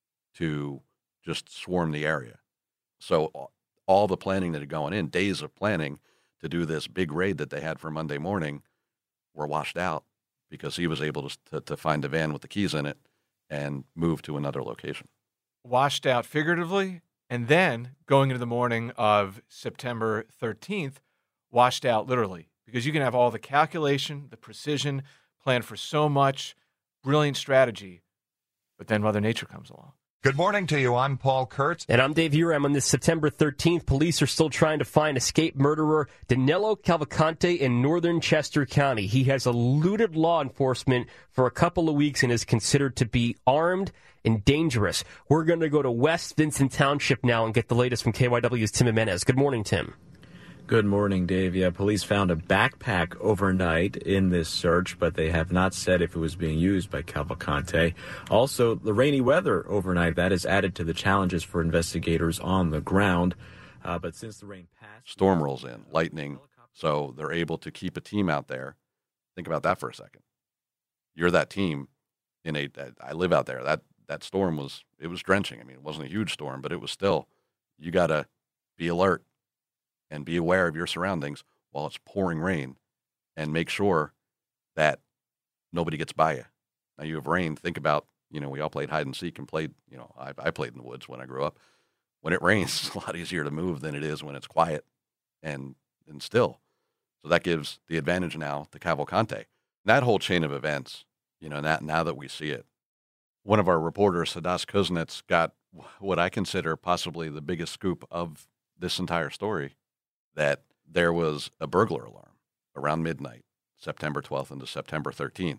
to just swarm the area. So all the planning that had gone in, days of planning to do this big raid that they had for Monday morning, were washed out because he was able to, to, to find a van with the keys in it and move to another location. Washed out figuratively, and then going into the morning of September thirteenth, washed out literally, because you can have all the calculation, the precision, plan for so much, brilliant strategy, but then Mother Nature comes along. Good morning to you. I'm Paul Kurtz. And I'm Dave Uram. On this September thirteenth, police are still trying to find escaped murderer Danilo Cavalcante in northern Chester County. He has eluded law enforcement for a couple of weeks and is considered to be armed and dangerous. We're going to go to West Vincent Township now and get the latest from K Y W's Tim Jimenez. Good morning, Tim. Good morning, Dave. Yeah, police found a backpack overnight in this search, but they have not said if it was being used by Cavalcante. Also, the rainy weather overnight, that has added to the challenges for investigators on the ground. Uh, but since the rain passed... Storm rolls in, lightning, so they're able to keep a team out there. Think about that for a second. You're that team in a... I live out there. That, that storm was... It was drenching. I mean, it wasn't a huge storm, but it was still... You got to be alert and be aware of your surroundings while it's pouring rain, and make sure that nobody gets by you. Now, you have rain. Think about, you know, we all played hide and seek and played, you know, I, I played in the woods when I grew up. When it rains, it's a lot easier to move than it is when it's quiet and, and still. So that gives the advantage now to Cavalcante. That whole chain of events, you know, that, now that we see it, one of our reporters, Hadas Kuznets, got what I consider possibly the biggest scoop of this entire story, that there was a burglar alarm around midnight, September twelfth into September thirteenth.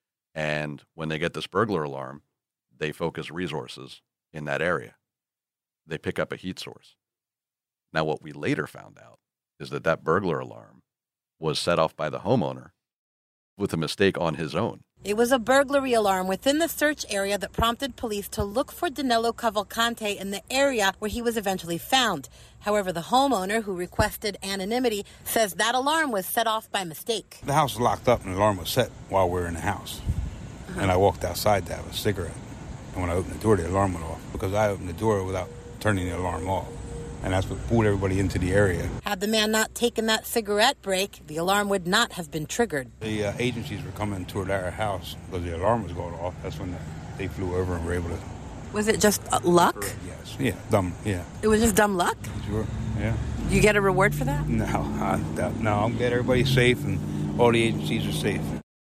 And when they get this burglar alarm, they focus resources in that area. They pick up a heat source. Now, what we later found out is that that burglar alarm was set off by the homeowner with a mistake on his own. It was a burglary alarm within the search area that prompted police to look for Danilo Cavalcante in the area where he was eventually found. However, the homeowner, who requested anonymity, says that alarm was set off by mistake. The house was locked up and the alarm was set while we were in the house. Uh-huh. And I walked outside to have a cigarette. And when I opened the door, the alarm went off because I opened the door without turning the alarm off. And that's what pulled everybody into the area. Had the man not taken that cigarette break, the alarm would not have been triggered. The uh, agencies were coming toward our house because the alarm was going off. That's when the, they flew over and were able to... Was it just uh, luck? Yes. Yeah, dumb, yeah. It was just dumb luck? Sure, yeah. You get a reward for that? No, I, no, I'm glad everybody's safe and all the agencies are safe.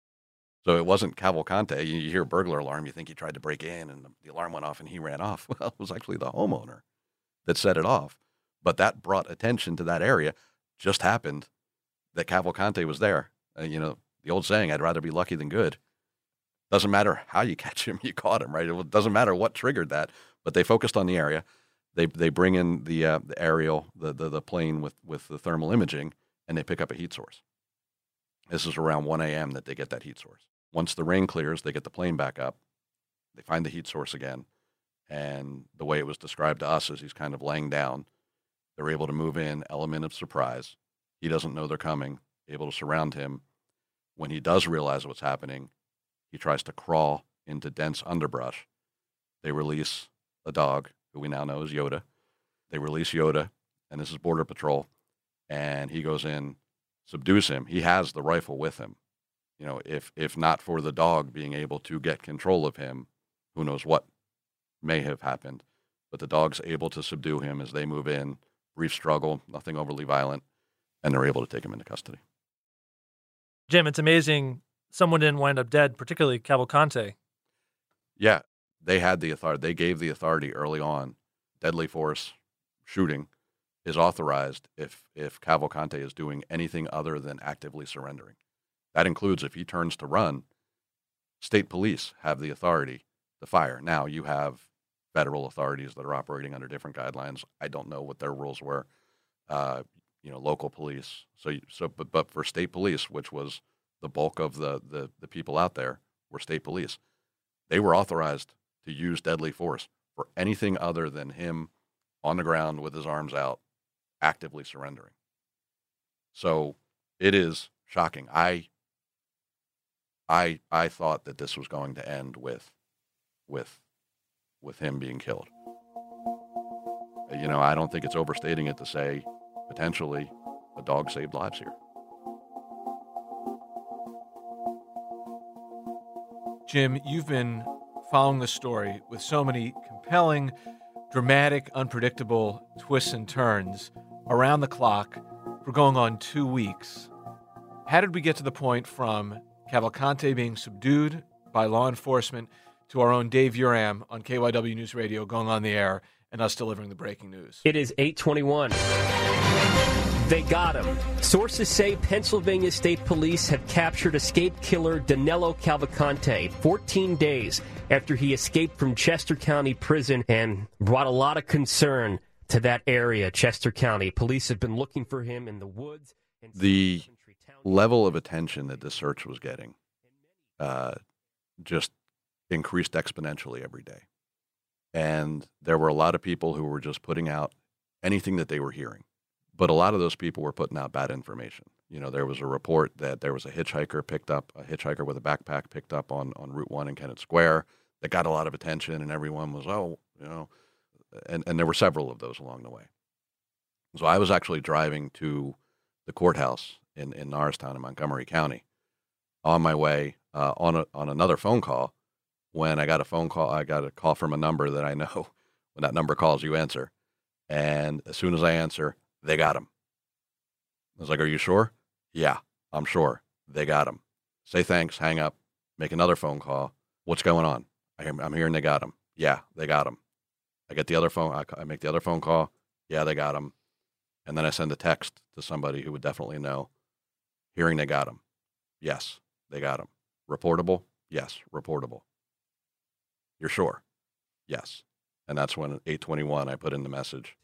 So it wasn't Cavalcante. You, you hear a burglar alarm, you think he tried to break in and the, the alarm went off and he ran off. Well, it was actually the homeowner that set it off. But that brought attention to that area. Just happened that Cavalcante was there. Uh, you know, the old saying, I'd rather be lucky than good. Doesn't matter how you catch him, you caught him, right? It doesn't matter what triggered that. But they focused on the area. They they bring in the uh, the aerial, the, the, the plane with, with the thermal imaging, and they pick up a heat source. This is around one a.m. that they get that heat source. Once the rain clears, they get the plane back up. They find the heat source again. And the way it was described to us is he's kind of laying down. They're able to move in, element of surprise. He doesn't know they're coming, able to surround him. When he does realize what's happening, he tries to crawl into dense underbrush. They release a dog, who we now know is Yoda. They release Yoda, and this is Border Patrol, and he goes in, subdues him. He has the rifle with him. You know, if if not for the dog being able to get control of him, who knows what may have happened. But the dog's able to subdue him as they move in. Brief struggle, nothing overly violent, and they're able to take him into custody. Jim, it's amazing someone didn't wind up dead, particularly Cavalcante. Yeah, they had the authority. They gave the authority early on. Deadly force shooting is authorized if, if Cavalcante is doing anything other than actively surrendering. That includes if he turns to run, state police have the authority to fire. Now, you have federal authorities that are operating under different guidelines. I don't know what their rules were. Uh, you know, local police. So, so, but, but for state police, which was the bulk of the, the, the people out there, were state police. They were authorized to use deadly force for anything other than him on the ground with his arms out, actively surrendering. So it is shocking. I, I, I thought that this was going to end with, with. with him being killed. You know, I don't think it's overstating it to say potentially a dog saved lives here. Jim, you've been following the story with so many compelling, dramatic, unpredictable twists and turns around the clock for going on two weeks. How did we get to the point from Cavalcante being subdued by law enforcement to our own Dave Uram on K Y W News Radio going on the air and us delivering the breaking news? It is eight twenty-one. They got him. Sources say Pennsylvania State Police have captured escaped killer Danilo Cavalcante fourteen days after he escaped from Chester County Prison and brought a lot of concern to that area, Chester County. Police have been looking for him in the woods. The level of attention that this search was getting uh, just increased exponentially every day. And there were a lot of people who were just putting out anything that they were hearing. But a lot of those people were putting out bad information. You know, there was a report that there was a hitchhiker picked up, a hitchhiker with a backpack picked up on, on Route one in Kennett Square that got a lot of attention, and everyone was, oh, you know, and, and there were several of those along the way. So I was actually driving to the courthouse in, in Norristown in Montgomery County on my way uh, on a, on another phone call when I got a phone call. I got a call from a number that I know when that number calls, you answer. And as soon as I answer, they got him. I was like, are you sure? Yeah, I'm sure. They got him. Say thanks, hang up, make another phone call. What's going on? I hear, I'm hearing they got him. Yeah, they got him. I get the other phone. I, I make the other phone call. Yeah, they got him. And then I send a text to somebody who would definitely know. Hearing they got him. Yes, they got him. Reportable? Yes, reportable. You're sure? Yes. And that's when at eight twenty-one I put in the message.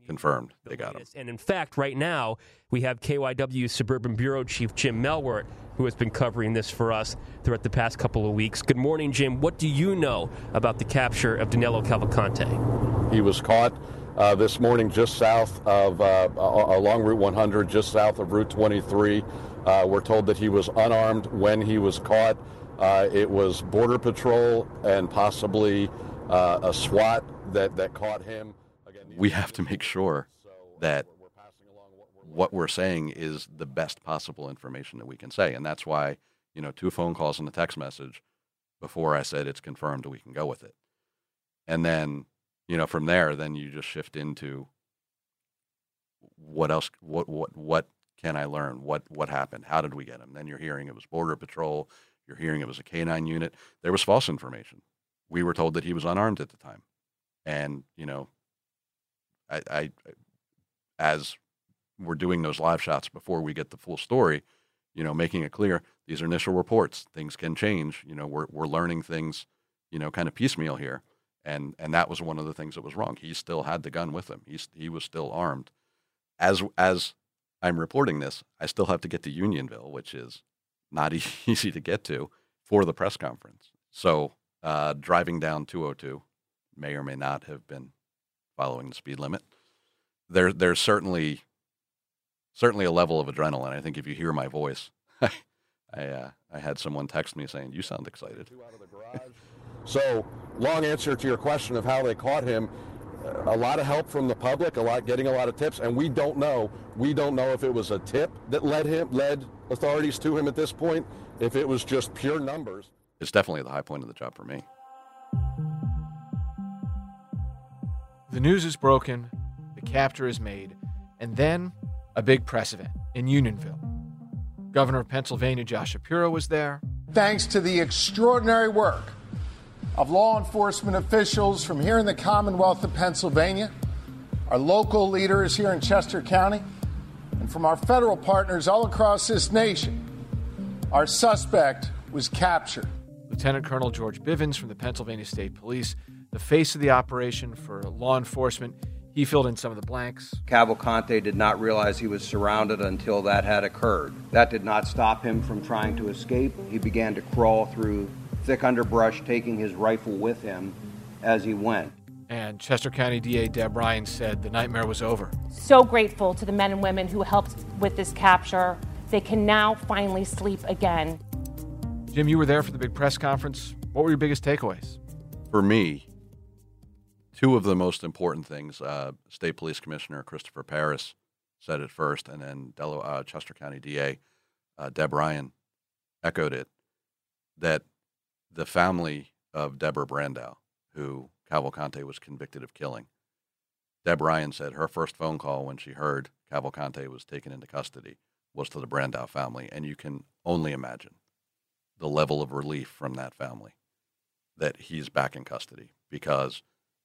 confirmed they got him. And in fact, right now, we have K Y W Suburban Bureau Chief Jim Melwert, who has been covering this for us throughout the past couple of weeks. Good morning, Jim. What do you know about the capture of Danilo Cavalcante? He was caught uh, this morning just south of, uh, along Route one hundred, just south of Route twenty-three. Uh, we're told that he was unarmed when he was caught. Uh, it was Border Patrol and possibly uh, a SWAT that, that caught him. Again, we have to make sure that what we're saying is the best possible information that we can say. And that's why, you know, two phone calls and a text message before I said it's confirmed, we can go with it. And then, you know, from there, then you just shift into what else, what, what, what can I learn? What, what happened? How did we get him? Then you're hearing it was Border Patrol. You're hearing it was a K nine unit. There was false information. We were told that he was unarmed at the time. And, you know, I, I as we're doing those live shots before we get the full story, you know, making it clear, these are initial reports. Things can change. You know, we're we're learning things, you know, kind of piecemeal here. And and that was one of the things that was wrong. He still had the gun with him. He's, he was still armed. As as I'm reporting this, I still have to get to Unionville, which is not easy to get to, for the press conference. So uh, driving down two oh two may or may not have been following the speed limit. There, there's certainly certainly a level of adrenaline. I think if you hear my voice, I uh, I had someone text me saying, "You sound excited." So, long answer to your question of how they caught him. A lot of help from the public, a lot getting a lot of tips, and we don't know. We don't know if it was a tip that led him, led authorities to him at this point. If it was just pure numbers. It's definitely the high point of the job for me. The news is broken, the capture is made, and then a big press event in Unionville. Governor of Pennsylvania Josh Shapiro was there. Thanks to the extraordinary work of law enforcement officials from here in the Commonwealth of Pennsylvania, our local leaders here in Chester County, and from our federal partners all across this nation, our suspect was captured. Lieutenant Colonel George Bivens from the Pennsylvania State Police, the face of the operation for law enforcement, he filled in some of the blanks. Cavalcante did not realize he was surrounded until that had occurred. That did not stop him from trying to escape. He began to crawl through thick underbrush, taking his rifle with him as he went. And Chester County D A Deb Ryan said the nightmare was over. So grateful to the men and women who helped with this capture. They can now finally sleep again. Jim, you were there for the big press conference. What were your biggest takeaways? For me, two of the most important things, uh, State Police Commissioner Christopher Paris said it first, and then Delo, uh, Chester County D A uh, Deb Ryan echoed it, that the family of Deborah Brandow, who Cavalcante was convicted of killing, Deb Ryan said her first phone call when she heard Cavalcante was taken into custody was to the Brandow family, and you can only imagine the level of relief from that family that he's back in custody, because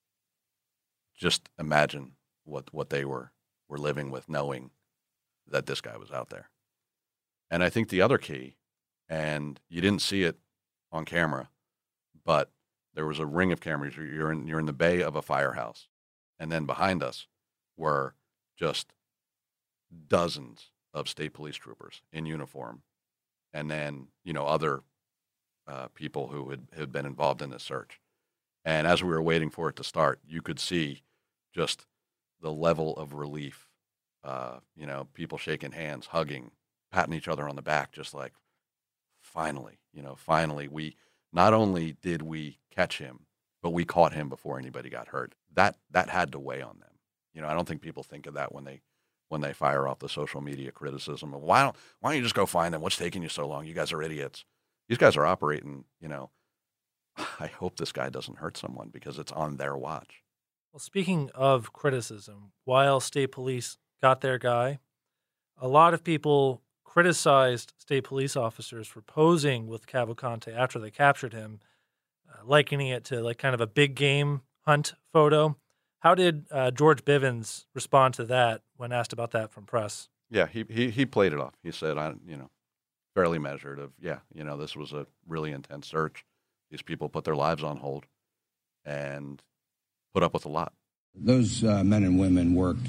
just imagine what, what they were, were living with, knowing that this guy was out there. And I think the other key, and you didn't see it on camera, but there was a ring of cameras. You're in, you're in the bay of a firehouse. And then behind us were just dozens of state police troopers in uniform. And then, you know, other uh, people who had, had been involved in this search. And as we were waiting for it to start, you could see just the level of relief, uh, you know, people shaking hands, hugging, patting each other on the back, just like, finally, you know, finally, we not only did we catch him, but we caught him before anybody got hurt. That that had to weigh on them. You know, I don't think people think of that when they when they fire off the social media criticism of, why don't why don't you just go find them? What's taking you so long? You guys are idiots. These guys are operating, you know. I hope this guy doesn't hurt someone because it's on their watch. Well, speaking of criticism, while state police got their guy, a lot of people criticized state police officers for posing with Cavalcante after they captured him, uh, likening it to like kind of a big game hunt photo. How did uh, George Bivens respond to that when asked about that from press? Yeah, he he he played it off. He said, I you know, fairly measured of, yeah, you know, this was a really intense search. These people put their lives on hold and put up with a lot. Those uh, men and women worked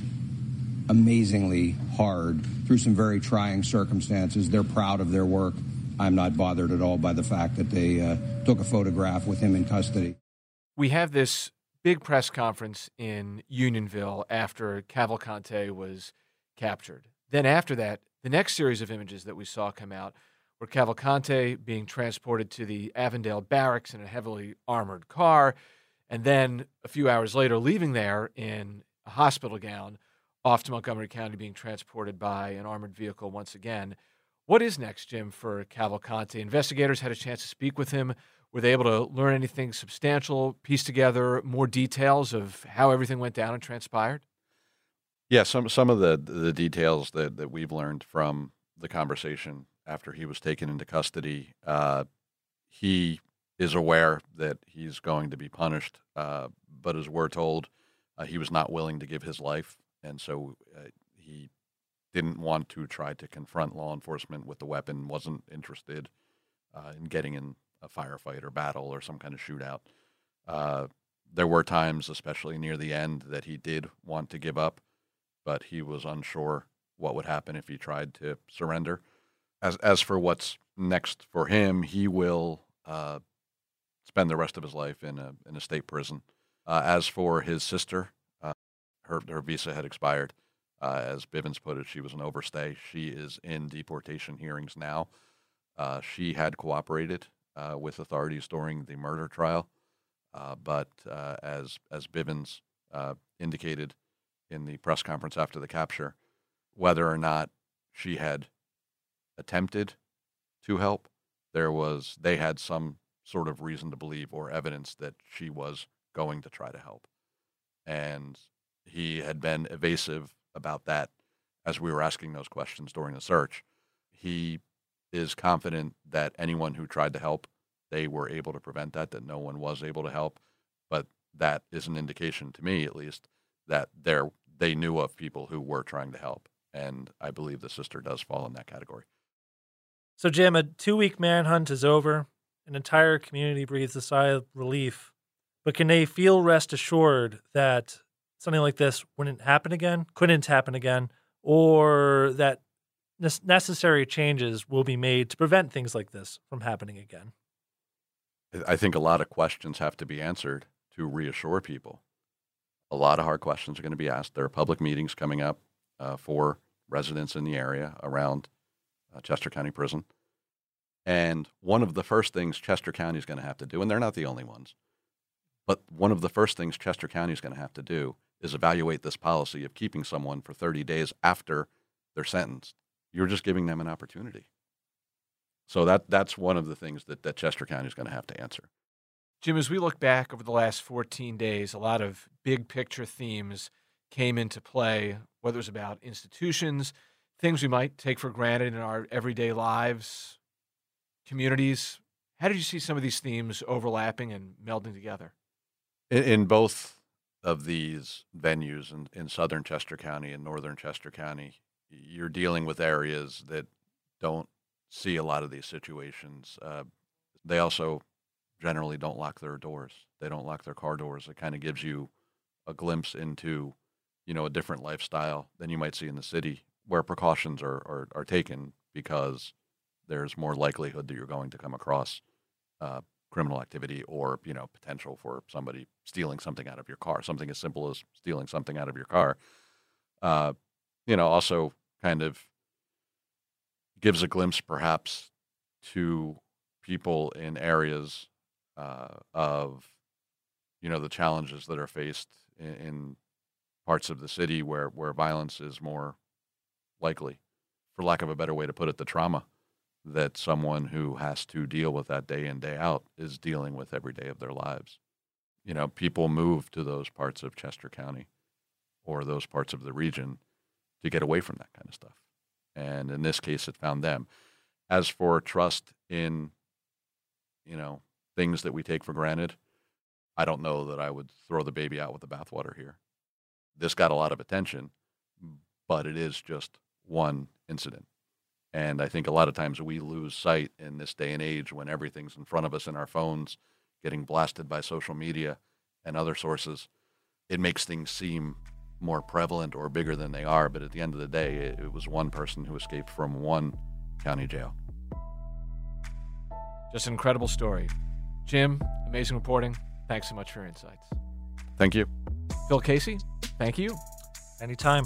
amazingly hard through some very trying circumstances. They're proud of their work. I'm not bothered at all by the fact that they uh, took a photograph with him in custody. We have this big press conference in Unionville after Cavalcante was captured. Then after that, the next series of images that we saw come out were Cavalcante being transported to the Avondale barracks in a heavily armored car, and then a few hours later leaving there in a hospital gown off to Montgomery County, being transported by an armored vehicle once again. What is next, Jim, for Cavalcante? Investigators had a chance to speak with him. Were they able to learn anything substantial, piece together more details of how everything went down and transpired? Yeah, some some of the the details that, that we've learned from the conversation after he was taken into custody, uh, he is aware that he's going to be punished, uh, but as we're told, uh, he was not willing to give his life, and so uh, he didn't want to try to confront law enforcement with the weapon, wasn't interested uh, in getting in a firefight or battle or some kind of shootout. Uh, there were times, especially near the end, that he did want to give up, but he was unsure what would happen if he tried to surrender. As as for what's next for him, he will uh, spend the rest of his life in a in a state prison. Uh, as for his sister, uh, her her visa had expired. Uh, as Bivens put it, she was an overstay. She is in deportation hearings now. Uh, she had cooperated uh, with authorities during the murder trial, uh, but uh, as as Bivens uh, indicated in the press conference after the capture, whether or not she had attempted to help, there was they had some sort of reason to believe or evidence that she was going to try to help. And he had been evasive about that as we were asking those questions during the search. He is confident that anyone who tried to help, they were able to prevent that, that no one was able to help. But that is an indication, to me at least, that there they knew of people who were trying to help. And I believe the sister does fall in that category. So, Jim, a two-week manhunt is over. An entire community breathes a sigh of relief. But can they feel rest assured that something like this wouldn't happen again, couldn't happen again, or that necessary changes will be made to prevent things like this from happening again? I think a lot of questions have to be answered to reassure people. A lot of hard questions are going to be asked. There are public meetings coming up uh, for residents in the area around uh, Chester County Prison. And one of the first things Chester County is going to have to do, and they're not the only ones, but one of the first things Chester County is going to have to do is evaluate this policy of keeping someone for thirty days after they're sentenced. You're just giving them an opportunity. So that that's one of the things that, that Chester County is going to have to answer. Jim, as we look back over the last fourteen days, a lot of big picture themes came into play, whether it was about institutions, things we might take for granted in our everyday lives, communities. How did you see some of these themes overlapping and melding together? In, in both of these venues in, in southern Chester County and northern Chester County, you're dealing with areas that don't see a lot of these situations. Uh, they also generally don't lock their doors. They don't lock their car doors. It kind of gives you a glimpse into, you know, a different lifestyle than you might see in the city, where precautions are, are, are taken because there's more likelihood that you're going to come across uh, criminal activity or, you know, potential for somebody stealing something out of your car, something as simple as stealing something out of your car. Uh, you know, also kind of gives a glimpse perhaps to people in areas uh, of, you know, the challenges that are faced in, in parts of the city where, where violence is more likely, for lack of a better way to put it, the trauma that someone who has to deal with that day in, day out is dealing with every day of their lives. You know, people move to those parts of Chester County or those parts of the region to get away from that kind of stuff. And in this case, it found them. As for trust in, you know, things that we take for granted, I don't know that I would throw the baby out with the bathwater here. This got a lot of attention, but it is just one incident. And I think a lot of times we lose sight in this day and age when everything's in front of us in our phones, getting blasted by social media and other sources, it makes things seem more prevalent or bigger than they are. But at the end of the day, it, it was one person who escaped from one county jail. Just an incredible story. Jim, amazing reporting. Thanks so much for your insights. Thank you. Phil Casey, thank you. Anytime.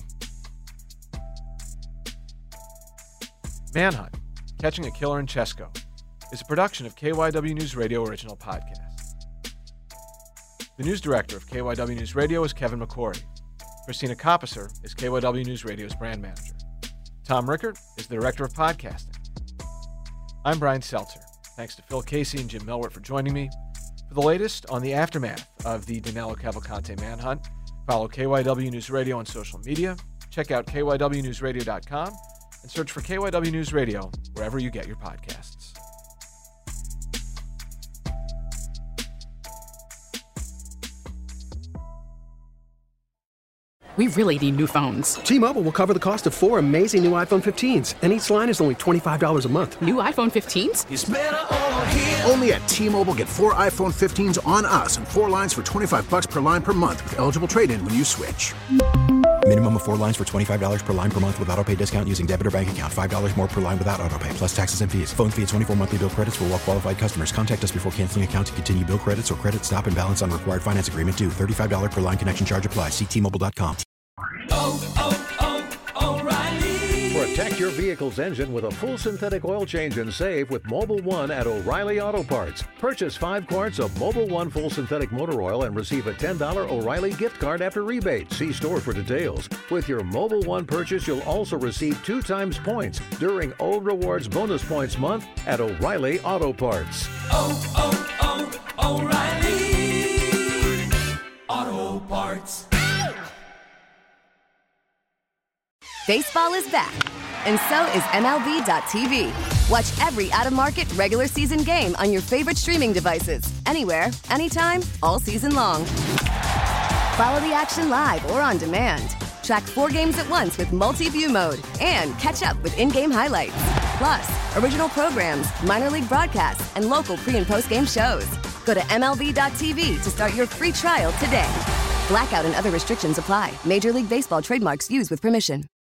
Manhunt, Catching a Killer in Chesco, is a production of K Y W News Radio Original Podcast. The news director of K Y W News Radio is Kevin McCory. Christina Coppicer is K Y W News Radio's brand manager. Tom Rickert is the director of podcasting. I'm Brian Seltzer. Thanks to Phil Casey and Jim Melwert for joining me. For the latest on the aftermath of the Danilo Cavalcante manhunt, follow K Y W News Radio on social media, check out K Y W news radio dot com, and search for K Y W News Radio wherever you get your podcasts. We really need new phones. T-Mobile will cover the cost of four amazing new iPhone fifteens, and each line is only twenty-five dollars a month. New iPhone fifteens? It's better over here. Only at T-Mobile, get four iPhone fifteens on us and four lines for twenty-five dollars per line per month with eligible trade-in when you switch. Minimum of four lines for twenty-five dollars per line per month with autopay discount using debit or bank account. five dollars more per line without autopay, plus taxes and fees. Phone fee at twenty-four monthly bill credits for well-qualified customers. Contact us before canceling account to continue bill credits or credit stop and balance on required finance agreement due. thirty-five dollars per line connection charge applies. See T Mobile dot com. Oh, oh, oh, O'Reilly. Protect your vehicle's engine with a full synthetic oil change and save with Mobil one at O'Reilly Auto Parts. Purchase five quarts of Mobil one full synthetic motor oil and receive a ten dollars O'Reilly gift card after rebate. See store for details. With your Mobil one purchase, you'll also receive two times points during O Rewards Bonus Points Month at O'Reilly Auto Parts. Oh, oh, oh, O'Reilly Auto Parts. Baseball is back, and so is M L B dot T V. Watch every out-of-market regular season game on your favorite streaming devices, anywhere, anytime, all season long. Follow the action live or on demand. Track four games at once with multi-view mode and catch up with in-game highlights. Plus, original programs, minor league broadcasts, and local pre- and post-game shows. Go to M L B dot T V to start your free trial today. Blackout and other restrictions apply. Major League Baseball trademarks used with permission.